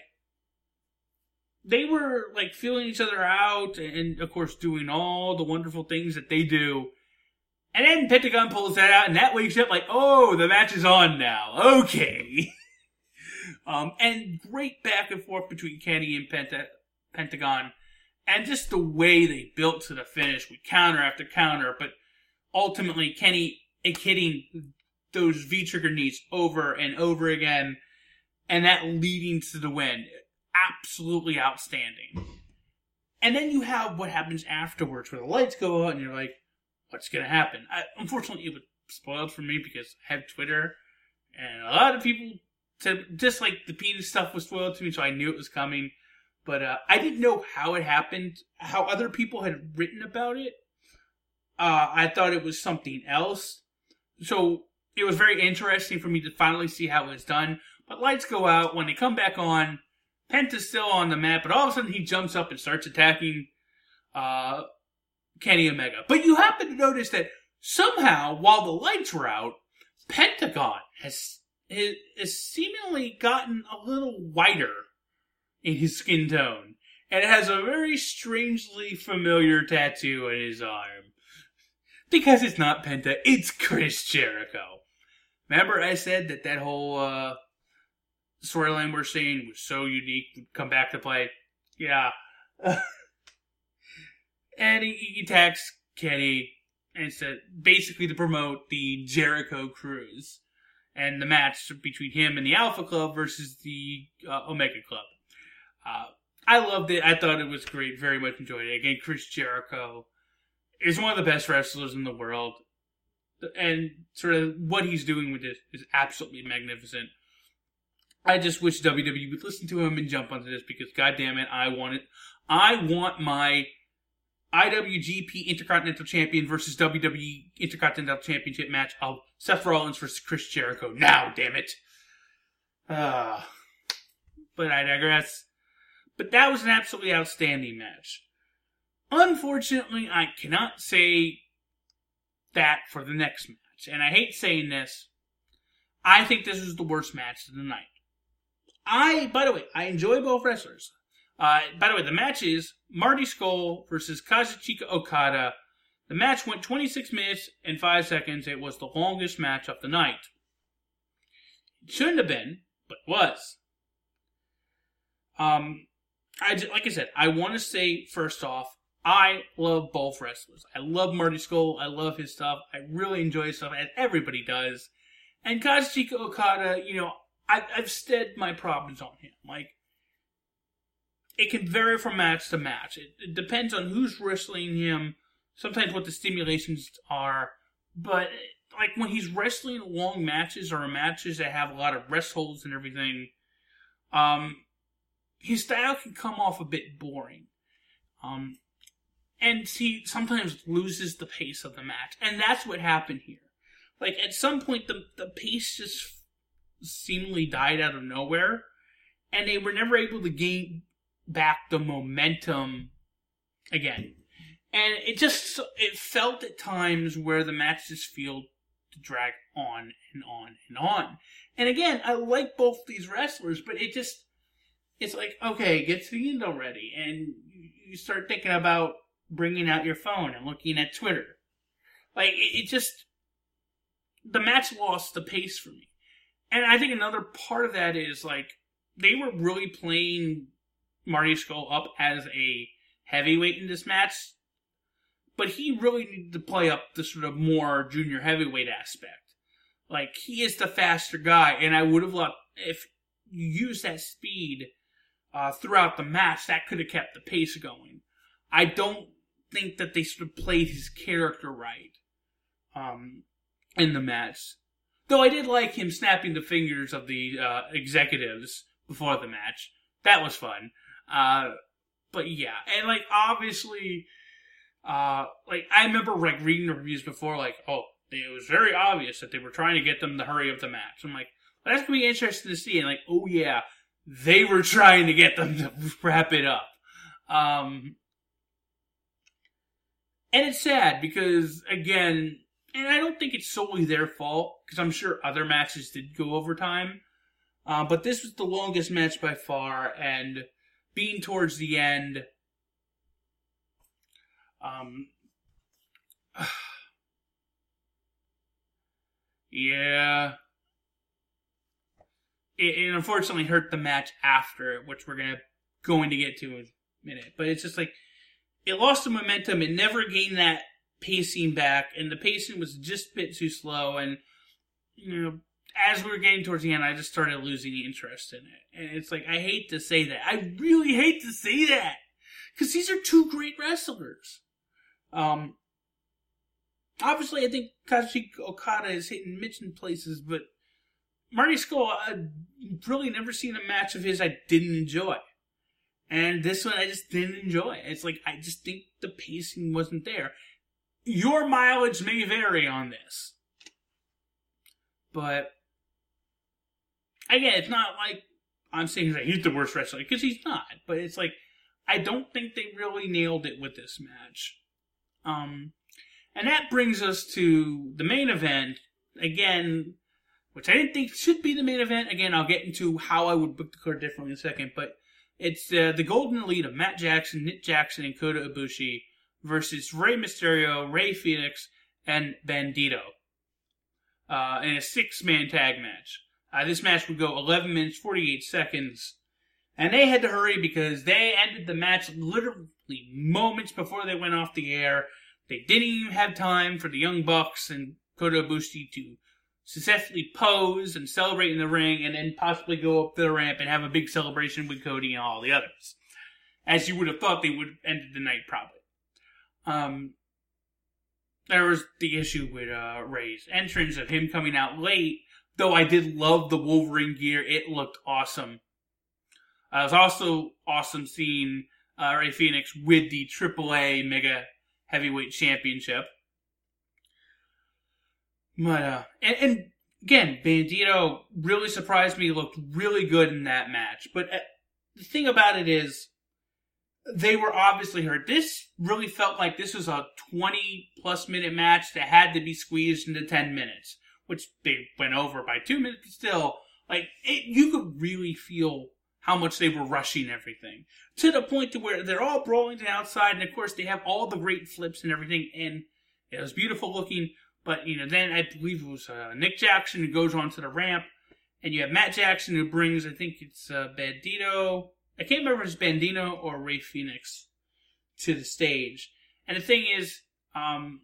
they were, like, feeling each other out and, of course, doing all the wonderful things that they do. And then Pentagon pulls that out, and that wakes you up like, oh, the match is on now. Okay. Um, and great back and forth between Kenny and Penta- Pentagon. And just the way they built to the finish with counter after counter. But ultimately, Kenny hitting those V-trigger knees over and over again. And that leading to the win. Absolutely outstanding. And then you have what happens afterwards where the lights go out and you're like, what's going to happen? I, unfortunately, it was spoiled for me because I have Twitter. And a lot of people... To, just like the penis stuff was spoiled to me, so I knew it was coming. But uh, I didn't know how it happened, how other people had written about it. Uh, I thought it was something else. So it was very interesting for me to finally see how it was done. But lights go out. When they come back on, Penta's still on the mat, but all of a sudden he jumps up and starts attacking uh, Kenny Omega. But you happen to notice that somehow, while the lights were out, Pentagon has... It has seemingly gotten a little whiter in his skin tone. And it has a very strangely familiar tattoo on his arm. Because it's not Penta, it's Chris Jericho. Remember I said that that whole uh, storyline we're seeing was so unique, would come back to play? Yeah. And he, he attacks Kenny, and said basically to promote the Jericho Cruise. And the match between him and the Alpha Club versus the uh, Omega Club. Uh, I loved it. I thought it was great. Very much enjoyed it. Again, Chris Jericho is one of the best wrestlers in the world. And sort of what he's doing with this is absolutely magnificent. I just wish W W E would listen to him and jump onto this because, goddamn it, I want it. I want my I W G P Intercontinental Champion versus W W E Intercontinental Championship match of Seth Rollins versus Chris Jericho. Now, damn it. Uh, but I digress. But that was an absolutely outstanding match. Unfortunately, I cannot say that for the next match. And I hate saying this. I think this is the worst match of the night. I, by the way, I enjoy both wrestlers. Uh, by the way, the match is Marty Scurll versus Kazuchika Okada. The match went twenty-six minutes and five seconds. It was the longest match of the night. It shouldn't have been, but was. Um, I just, like I said, I want to say first off, I love both wrestlers. I love Marty Scurll. I love his stuff. I really enjoy his stuff, as everybody does. And Kazuchika Okada, you know, I, I've said my problems on him. Like, it can vary from match to match. It, it depends on who's wrestling him, sometimes what the stimulations are. But, like, when he's wrestling long matches or matches that have a lot of rest holds and everything, um, his style can come off a bit boring. Um, and he sometimes loses the pace of the match. And that's what happened here. Like, at some point, the, the pace just seemingly died out of nowhere. And they were never able to gain back the momentum again. And it just, it felt at times where the match just feel to drag on and on and on. And again, I like both these wrestlers, but it just, it's like, okay, get to the end already. And you start thinking about bringing out your phone and looking at Twitter. Like, it, it just, the match lost the pace for me. And I think another part of that is, like, they were really playing Marty Scurll up as a heavyweight in this match. But he really needed to play up the sort of more junior heavyweight aspect. Like, he is the faster guy, and I would have loved, if you use that speed uh, throughout the match, that could have kept the pace going. I don't think that they sort of played his character right um, in the match. Though I did like him snapping the fingers of the uh, executives before the match. That was fun. Uh, but yeah, and like, obviously... Uh, like, I remember, like, reading the reviews before, like, oh, it was very obvious that they were trying to get them to hurry up the match. I'm like, well, that's going to be interesting to see. And, like, oh, yeah, they were trying to get them to wrap it up. Um, and it's sad because, again, and I don't think it's solely their fault, because I'm sure other matches did go overtime. Uh, but this was the longest match by far, and being towards the end... Um, yeah, it, it unfortunately hurt the match after, which we're gonna going to get to in a minute. But it's just like it lost the momentum. It never gained that pacing back, and the pacing was just a bit too slow. And you know, as we were getting towards the end, I just started losing interest in it. And it's like, I hate to say that. I really hate to say that, because these are two great wrestlers. Um, obviously, I think Kazuchika Okada is hitting mitts in places, but Marty Scurll, I've really never seen a match of his I didn't enjoy. And this one I just didn't enjoy. It's like, I just think the pacing wasn't there. Your mileage may vary on this. But, again, it's not like I'm saying that he's the worst wrestler, because he's not. But it's like, I don't think they really nailed it with this match. Um, and that brings us to the main event, again, which I didn't think should be the main event. Again, I'll get into how I would book the card differently in a second, but it's uh, the Golden Elite of Matt Jackson, Nick Jackson, and Kota Ibushi versus Rey Mysterio, Rey Fenix, and Bandito uh, in a six-man tag match. Uh, this match would go eleven minutes, forty-eight seconds. And they had to hurry because they ended the match literally moments before they went off the air. They didn't even have time for the Young Bucks and Kota Ibushi to successfully pose and celebrate in the ring and then possibly go up the ramp and have a big celebration with Cody and all the others. As you would have thought they would have ended the night, probably. Um, there was the issue with uh, Rey's entrance of him coming out late, though I did love the Wolverine gear. It looked awesome. Uh, it was also awesome seeing uh, Rey Fenix with the triple A Mega Heavyweight Championship. But, uh, and, and again, Bandito really surprised me, looked really good in that match. But uh, the thing about it is, they were obviously hurt. This really felt like this was a twenty plus minute match that had to be squeezed into ten minutes. Which they went over by two minutes, but still, like, it, you could really feel how much they were rushing everything. To the point to where they're all brawling to the outside, and of course they have all the great flips and everything, and it was beautiful looking, but, you know, then I believe it was uh, Nick Jackson who goes onto the ramp, and you have Matt Jackson who brings, I think it's uh, Bandito, I can't remember if it's Bandito or Rey Fenix to the stage. And the thing is, um,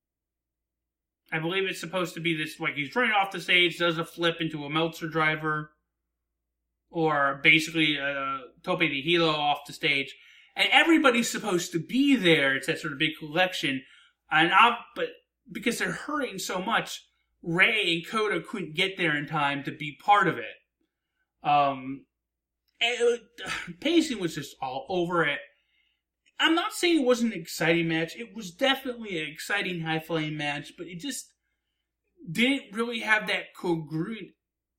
I believe it's supposed to be this, like, he's running off the stage, does a flip into a Meltzer driver, or basically a Tope de Hilo off the stage, and everybody's supposed to be there. It's that sort of big collection, and I, but because they're hurrying so much, Rey and Kota couldn't get there in time to be part of it. Um, it, pacing was just all over it. I'm not saying it wasn't an exciting match. It was definitely an exciting, high-flying match, but it just didn't really have that congruent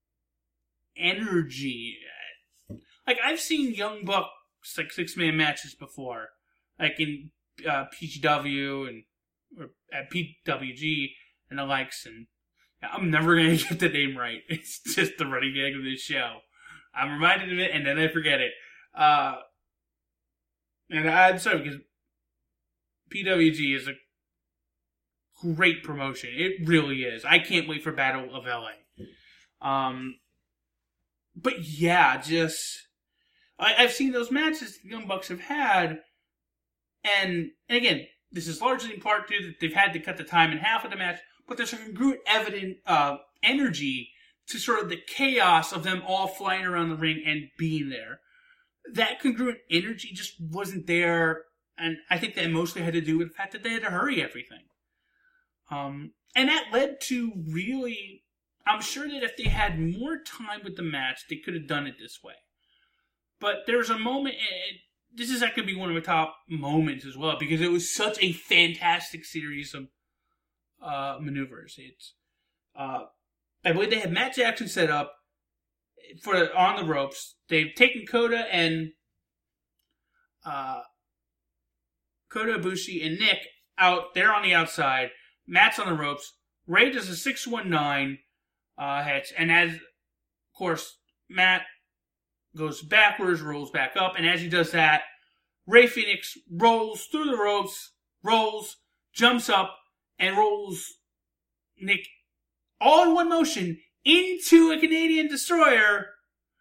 energy. Like, I've seen Young Bucks, like, six-man matches before. Like, in uh, P G W and or at P W G and the likes, and I'm never gonna get the name right. It's just the running gag of this show. I'm reminded of it, and then I forget it. Uh, and I'm sorry because P W G is a great promotion. It really is. I can't wait for Battle of L A. Um, but yeah, just I, I've seen those matches the Young Bucks have had, and and again, this is largely in part due that they've had to cut the time in half of the match, but there's a congruent, evident uh, energy to sort of the chaos of them all flying around the ring and being there. That congruent energy just wasn't there, and I think that mostly had to do with the fact that they had to hurry everything. Um, and that led to really, I'm sure that if they had more time with the match, they could have done it this way. But there's a moment, and this is that could be one of my top moments as well, because it was such a fantastic series of uh, maneuvers. It's, uh, I believe they had Matt Jackson set up for on the ropes. They've taken Kota and uh, Kota Ibushi and Nick out. They're on the outside. Matt's on the ropes. Ray does a six one nine uh, hits, and as, of course, Matt goes backwards, rolls back up, and as he does that, Ray Phoenix rolls through the ropes, rolls, jumps up, and rolls Nick all in one motion into a Canadian Destroyer.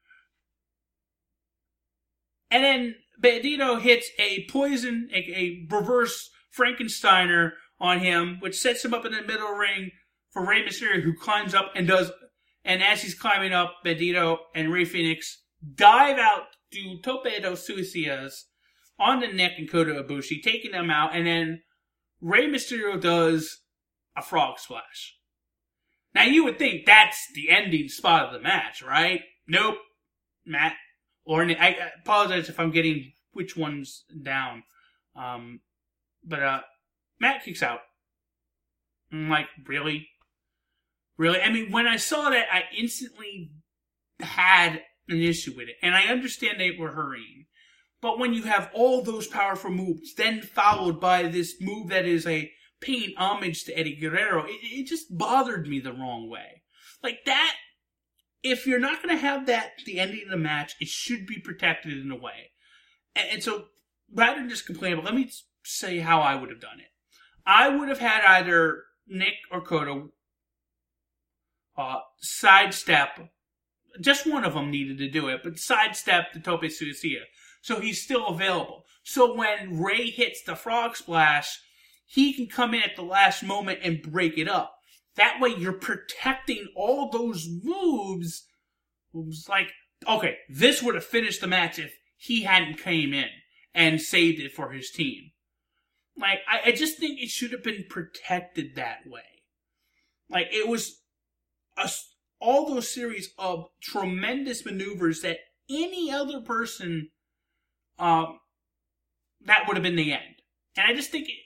And then Bandito hits a poison, a, a reverse Frankensteiner on him, which sets him up in the middle ring for Rey Mysterio, who climbs up and does, and as he's climbing up, Bandito and Ray Phoenix dive out, do Tope dos Suicidas on the Nick and Kota Ibushi, taking them out, and then Rey Mysterio does a frog splash. Now you would think that's the ending spot of the match, right? Nope. Matt, or I, I apologize if I'm getting which one's down. Um, but uh, Matt kicks out. I'm like, really? Really? I mean, when I saw that, I instantly had an issue with it. And I understand they were hurrying. But when you have all those powerful moves, then followed by this move that is a paying homage to Eddie Guerrero, it, it just bothered me the wrong way. Like that, if you're not going to have that at the ending of the match, it should be protected in a way. And, and so, rather than just complain about, let me say how I would have done it. I would have had either Nick or Kota uh, sidestep, just one of them needed to do it, but sidestep the Tope Suicida. So he's still available. So when Ray hits the frog splash, he can come in at the last moment and break it up. That way you're protecting all those moves. It was like, okay, this would have finished the match if he hadn't came in and saved it for his team. Like, I, I just think it should have been protected that way. Like, it was a, all those series of tremendous maneuvers that any other person, um, that would have been the end. And I just think it,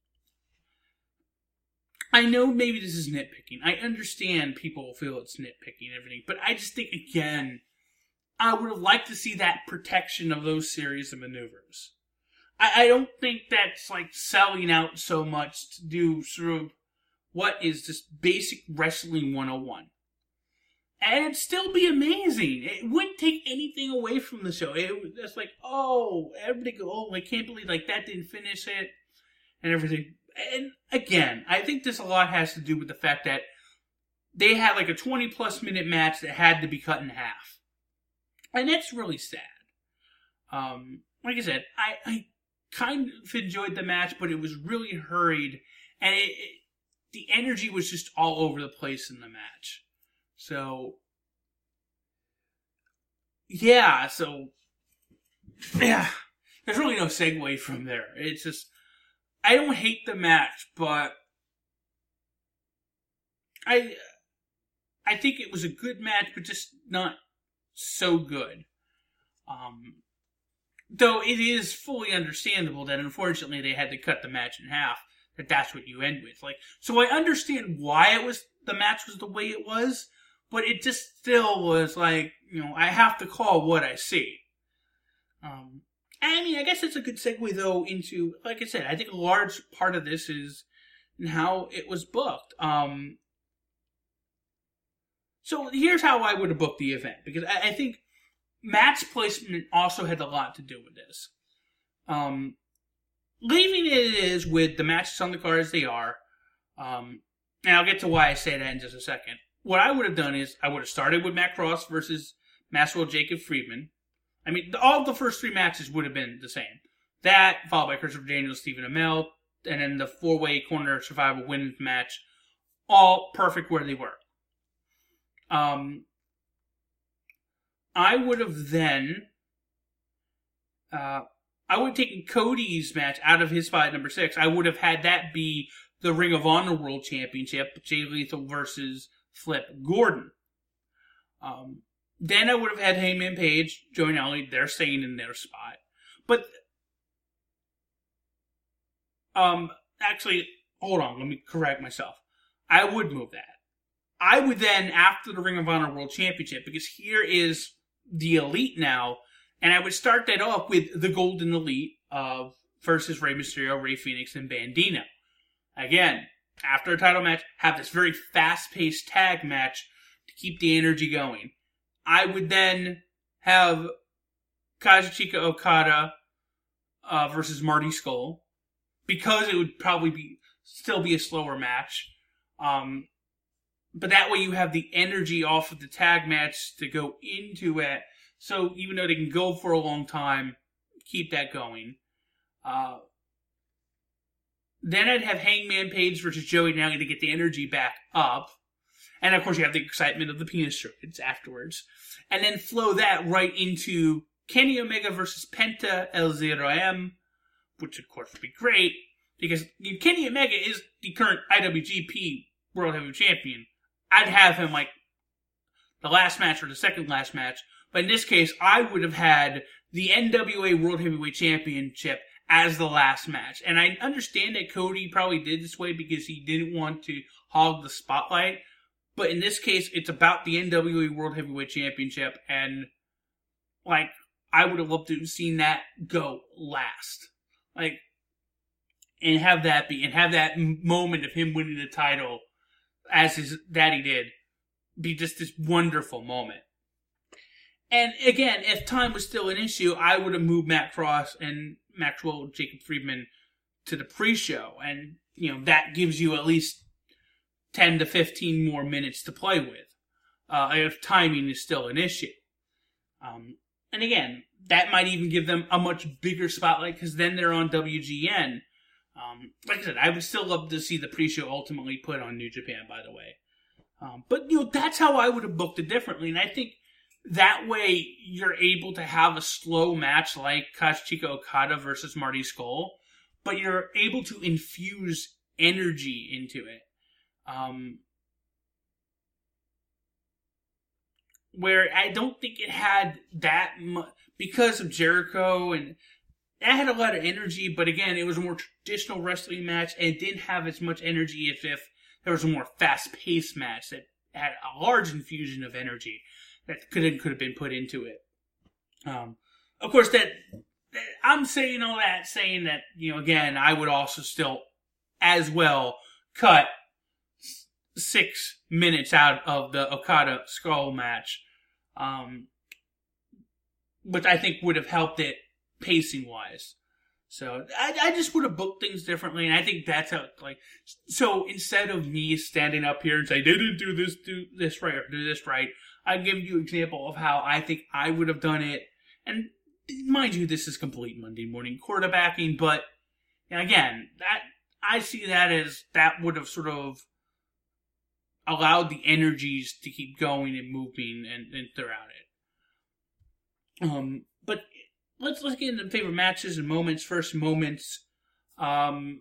I know maybe this is nitpicking. I understand people feel it's nitpicking and everything, but I just think, again, I would have liked to see that protection of those series of maneuvers. I, I don't think that's like selling out so much to do sort of what is just basic wrestling one oh one. And it'd still be amazing. It wouldn't take anything away from the show. It was just like, oh, everybody go, oh, I can't believe like that didn't finish it and everything. And again, I think this a lot has to do with the fact that they had like a twenty plus minute match that had to be cut in half. And that's really sad. Um, like I said, I, I kind of enjoyed the match, but it was really hurried. And it, it, the energy was just all over the place in the match. So, yeah, so, yeah, there's really no segue from there. It's just, I don't hate the match, but I I think it was a good match, but just not so good. Um, though it is fully understandable that unfortunately they had to cut the match in half, that that's what you end with. Like, so I understand why it was, the match was the way it was, but it just still was like, you know, I have to call what I see. Um, I mean, I guess it's a good segue, though, into, like I said, I think a large part of this is how it was booked. Um, so here's how I would have booked the event, because I, I think match placement also had a lot to do with this. Um, leaving it is with the matches on the card as they are, um, and I'll get to why I say that in just a second. What I would have done is I would have started with Matt Cross versus Maxwell Jacob Friedman. I mean, all the first three matches would have been the same. That, followed by Christopher Daniels, Stephen Amell, and then the four-way corner survival women's match, all perfect where they were. Um, I would have then, uh, I would have taken Cody's match out of his spot at number six. I would have had that be the Ring of Honor World Championship, Jay Lethal versus Flip Gordon. Um, then I would have had Hangman Page, Joey Gnarly, they're staying in their spot. But, um, actually, hold on, let me correct myself. I would move that. I would then, after the Ring of Honor World Championship, because here is the Elite now, and I would start that off with the Golden Elite of versus Rey Mysterio, Rey Fenix, and Bandito. Again, after a title match, have this very fast-paced tag match to keep the energy going. I would then have Kazuchika Okada uh, versus Marty Scurll, because it would probably be still be a slower match. Um, but that way you have the energy off of the tag match to go into it. So even though they can go for a long time, keep that going. Uh, then I'd have Hangman Page versus Joey Gnarly to get the energy back up. And of course you have the excitement of the penis droids afterwards. And then flow that right into Kenny Omega versus Penta El Zero M, which of course would be great, because Kenny Omega is the current I W G P World Heavyweight Champion. I'd have him like the last match or the second last match, but in this case, I would have had the N W A World Heavyweight Championship as the last match. And I understand that Cody probably did this way because he didn't want to hog the spotlight, but in this case, it's about the N W A World Heavyweight Championship, and like, I would have loved to have seen that go last. Like, and have that be, and have that moment of him winning the title as his daddy did, be just this wonderful moment. And again, if time was still an issue, I would have moved Matt Cross and Maxwell Jacob Friedman to the pre-show. And, you know, that gives you at least ten to fifteen more minutes to play with, uh, if timing is still an issue. Um, and again, that might even give them a much bigger spotlight, because then they're on W G N. Um, like I said, I would still love to see the pre-show ultimately put on New Japan, by the way. Um, but, you know, that's how I would have booked it differently. And I think that way you're able to have a slow match like Kazuchika Okada versus Marty Scurll, but you're able to infuse energy into it. Um, where I don't think it had that much, because of Jericho, and it had a lot of energy, but again, it was a more traditional wrestling match, and it didn't have as much energy as if there was a more fast-paced match that had a large infusion of energy that could have, could have been put into it. Um, of course, that, that I'm saying all that, saying that, you know, again, I would also still, as well, cut six minutes out of the Okada Scurll match, um, which I think would have helped it pacing-wise. So, I, I just would have booked things differently, and I think that's how, like, so instead of me standing up here and saying, they didn't do this, do this right, or do this right, I give you an example of how I think I would have done it. And mind you, this is complete Monday morning quarterbacking, but again, that I see that as that would have sort of allowed the energies to keep going and moving and, and throughout it. Um, but let's let's get into favorite matches and moments. First, moments. Um,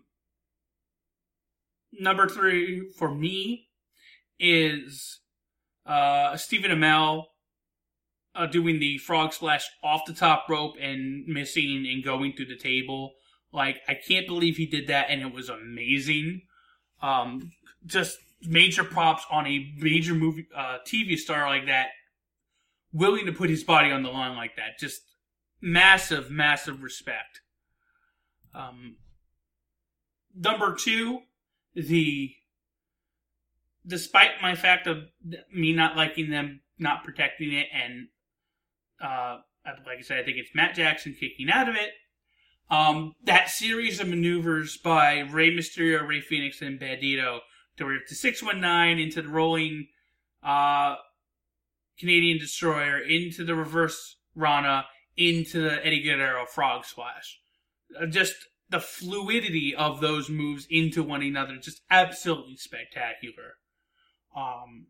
number three for me is Uh, Stephen Amell uh, doing the frog splash off the top rope and missing and going through the table. Like, I can't believe he did that, and it was amazing. Um, just major props on a major movie, uh, T V star like that, willing to put his body on the line like that. Just massive, massive respect. Um, number two, the despite my fact of me not liking them not protecting it, and uh, like I said, I think it's Matt Jackson kicking out of it. Um, that series of maneuvers by Rey Mysterio, Rey Fenix, and Bandito to where the six one nine into the rolling uh, Canadian Destroyer, into the reverse Rana, into the Eddie Guerrero Frog Splash. Uh, just the fluidity of those moves into one another, just absolutely spectacular. Um,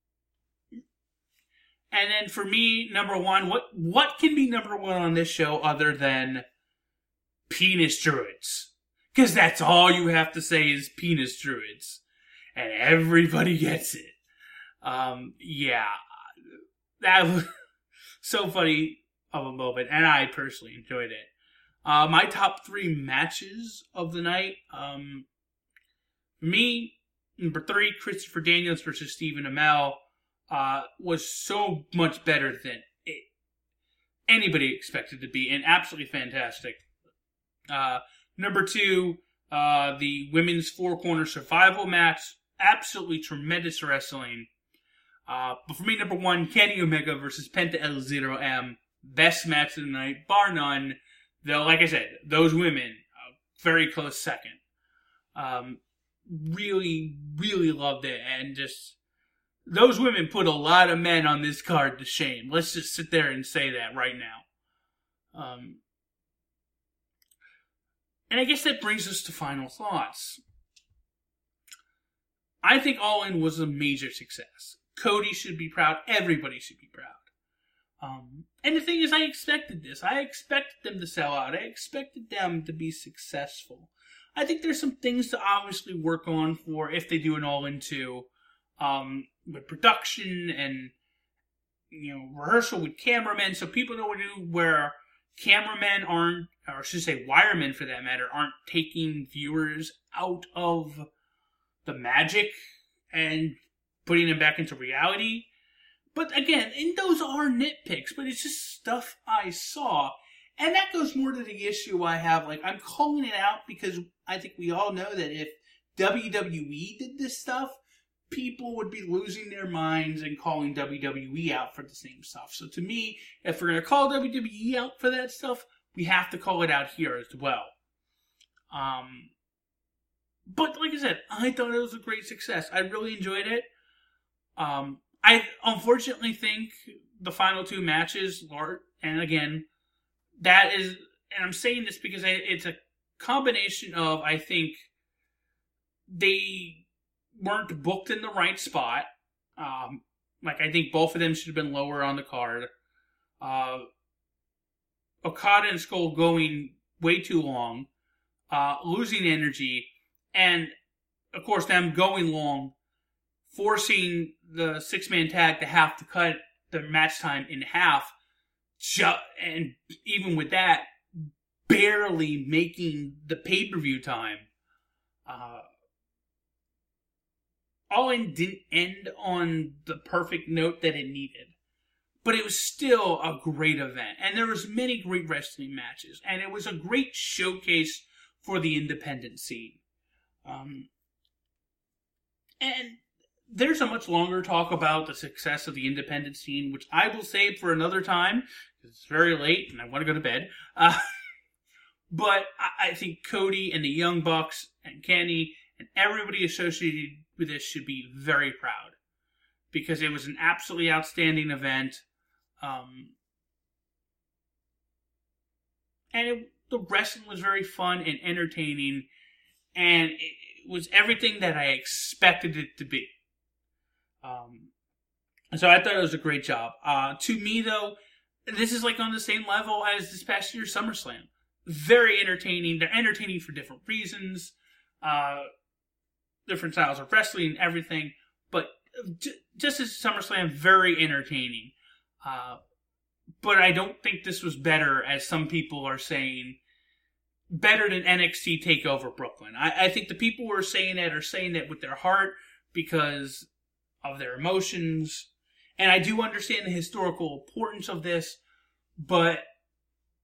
and then for me, number one, what what can be number one on this show other than penis druids? Because that's all you have to say is penis druids. And everybody gets it. Um, yeah. That was so funny of a moment. And I personally enjoyed it. Uh, my top three matches of the night. Um, me, number three, Christopher Daniels versus Stephen Amell, uh, was so much better than it, anybody expected to be. And absolutely fantastic. Uh, number two, uh, the women's four-corner survival match. Absolutely tremendous wrestling. Uh, but for me, number one, Kenny Omega versus Penta El Zero M. Best match of the night, bar none. Though, like I said, those women, uh, very close second. Um, really, really loved it. And just, those women put a lot of men on this card to shame. Let's just sit there and say that right now. Um, and I guess that brings us to final thoughts. I think All In was a major success. Cody should be proud. Everybody should be proud. Um, and the thing is, I expected this. I expected them to sell out. I expected them to be successful. I think there's some things to obviously work on for if they do an All In two, um, with production and, you know, rehearsal with cameramen, so people know what to do, where cameramen aren't, or I should say wiremen for that matter, aren't taking viewers out of the magic and putting them back into reality. But again, and those are nitpicks, but it's just stuff I saw. And that goes more to the issue I have. Like, I'm calling it out because I think we all know that if W W E did this stuff, people would be losing their minds and calling W W E out for the same stuff. So to me, if we're going to call W W E out for that stuff, we have to call it out here as well. Um, but like I said, I thought it was a great success. I really enjoyed it. Um, I unfortunately think the final two matches, Lord, and again, that is, and I'm saying this because I, it's a combination of, I think, they weren't booked in the right spot. Um, like, I think both of them should have been lower on the card. Uh, Okada and Skull going way too long, uh, losing energy, and, of course, them going long, forcing the six-man tag to have to cut their match time in half, ju- and even with that, barely making the pay-per-view time. Uh, All In didn't end on the perfect note that it needed, but it was still a great event, and there was many great wrestling matches, and it was a great showcase for the independent scene. Um, and there's a much longer talk about the success of the independent scene, which I will save for another time, because it's very late and I want to go to bed. Uh, but I, I think Cody and the Young Bucks and Kenny and everybody associated with this should be very proud, because it was an absolutely outstanding event. Um, and it, the wrestling was very fun and entertaining, and it was everything that I expected it to be. Um, so I thought it was a great job. Uh, to me, though, this is like on the same level as this past year's SummerSlam. Very entertaining. They're entertaining for different reasons, uh, different styles of wrestling and everything. But j- just as SummerSlam, very entertaining. Uh, but I don't think this was better, as some people are saying, better than N X T TakeOver Brooklyn. I, I think the people who are saying that are saying that with their heart because of their emotions. And I do understand the historical importance of this, but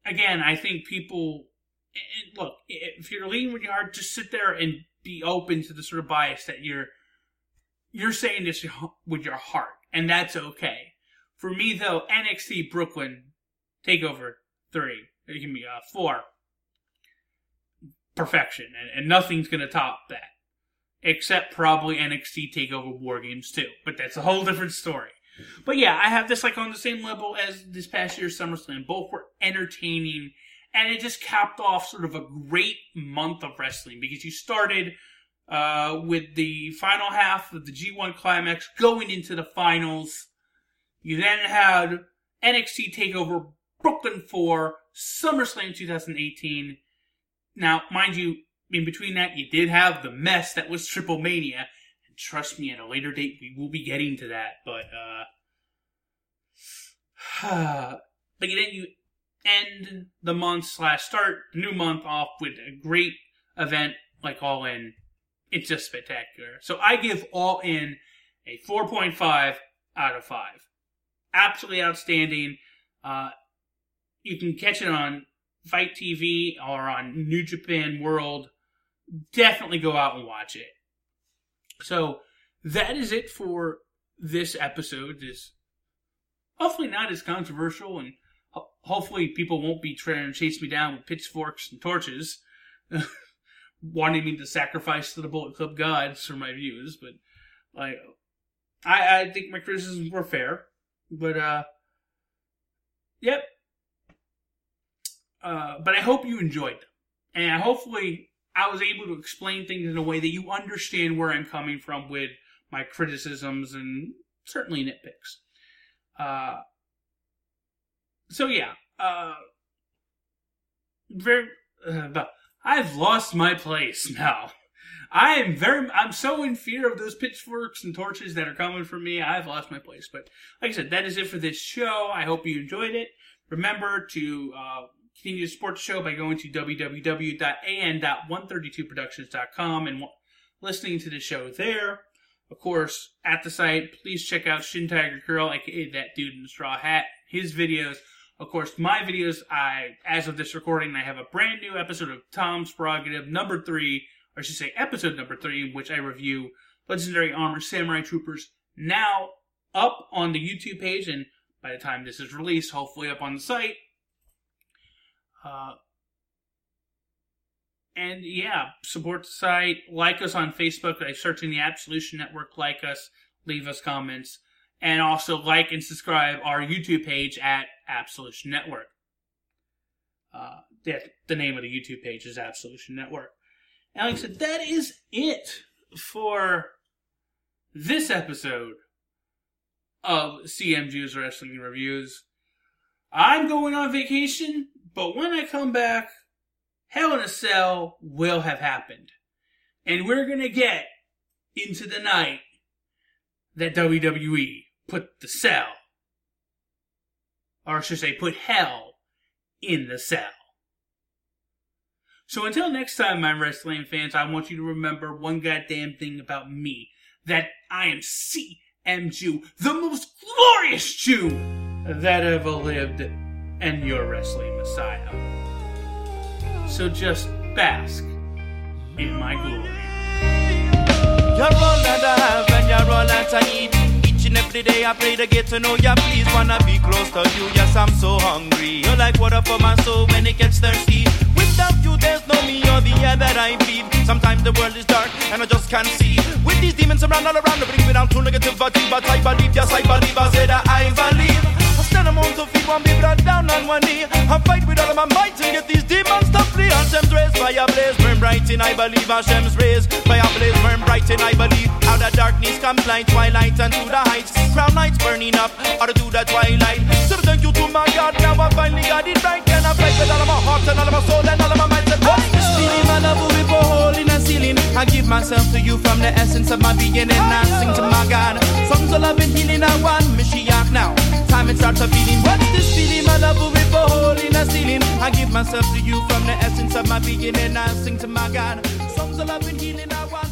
again, I think people, and look, if you're leaning with your heart, just sit there and be open to the sort of bias that you're you're saying this with your heart, and that's okay. For me, though, N X T Brooklyn Takeover three, give me uh, four, perfection, and, and nothing's going to top that, except probably N X T Takeover War Games two, but that's a whole different story. But yeah, I have this like on the same level as this past year's SummerSlam. Both were entertaining, and it just capped off sort of a great month of wrestling, because you started uh, with the final half of the G one Climax going into the finals. You then had N X T TakeOver Brooklyn four, SummerSlam twenty eighteen. Now, mind you, in between that, you did have the mess that was Triple Mania. And trust me, at a later date, we will be getting to that. But, uh... but then you end the month slash start the new month off with a great event like All In. It's just spectacular. So I give All In a four point five out of five. Absolutely outstanding. Uh, you can catch it on Fight T V or on New Japan World. Definitely go out and watch it. So that is it for this episode. This hopefully not as controversial, and ho- hopefully people won't be trying to chase me down with pitchforks and torches, wanting me to sacrifice to the Bullet Club gods for my views. But like, I, I think my criticisms were fair. But uh, yep. Uh, but I hope you enjoyed them, and hopefully I was able to explain things in a way that you understand where I'm coming from with my criticisms and certainly nitpicks. Uh, so yeah, uh, very. Uh, I've lost my place now. I am very. I'm so in fear of those pitchforks and torches that are coming for me. I've lost my place. But like I said, that is it for this show. I hope you enjoyed it. Remember to uh, continue to support the show by going to w w w dot a n dot one thirty-two productions dot com and w- listening to the show there. Of course, at the site, please check out Shin Tiger Curl, aka that dude in the straw hat. His videos. Of course, my videos. I, as of this recording, I have a brand new episode of Tom's Prerogative, number three. Or I should say episode number three, in which I review Legendary Armor Samurai Troopers, now up on the YouTube page, and by the time this is released, hopefully up on the site. Uh, and yeah, support the site, like us on Facebook by searching the Absolution Network, like us, leave us comments, and also like and subscribe our YouTube page at Absolution Network. Uh, the, the name of the YouTube page is Absolution Network. And like I said, that is it for this episode of C M G's Wrestling Reviews. I'm going on vacation, but when I come back, Hell in a Cell will have happened. And we're going to get into the night that W W E put the cell, or I should say put hell in the cell. So until next time, my wrestling fans, I want you to remember one goddamn thing about me. That I am C M Jew, the most glorious Jew that ever lived, and your wrestling messiah. So just bask in my glory. You're all that I have and you're all that I need. Each and every day I pray to get to know ya. Please wanna be close to you. Yes, I'm so hungry. You're like water for my soul when it gets thirsty. Without you, there's no me or the air that I breathe. Sometimes the world is dark and I just can't see. With these demons around all around, they bring me down to negativity. But I believe, yes, I believe. I say that I believe. I stand among to feet, one be brought down on one knee. I fight with all of my might to get these demons to flee. Hashem's rays, fire blaze, burn bright in I believe. Hashem's rays, fire blaze, burn bright in I believe. Out of darkness comes light, twilight and to the heights. Crown lights burning up, out to the twilight. So thank you to my God, now I finally got it right. And I fight with all of my heart and all of my soul and all of my mind. What's this feeling, my love, we pour a hole in a ceiling. I give myself to you from the essence of my being, and I sing to my God. Songs of love and healing, I want Mashiach now. Time it starts a feeling. What's this feeling, my love, we pour a hole in a ceiling. I give myself to you from the essence of my being, and I sing to my God. Songs of love and healing, I want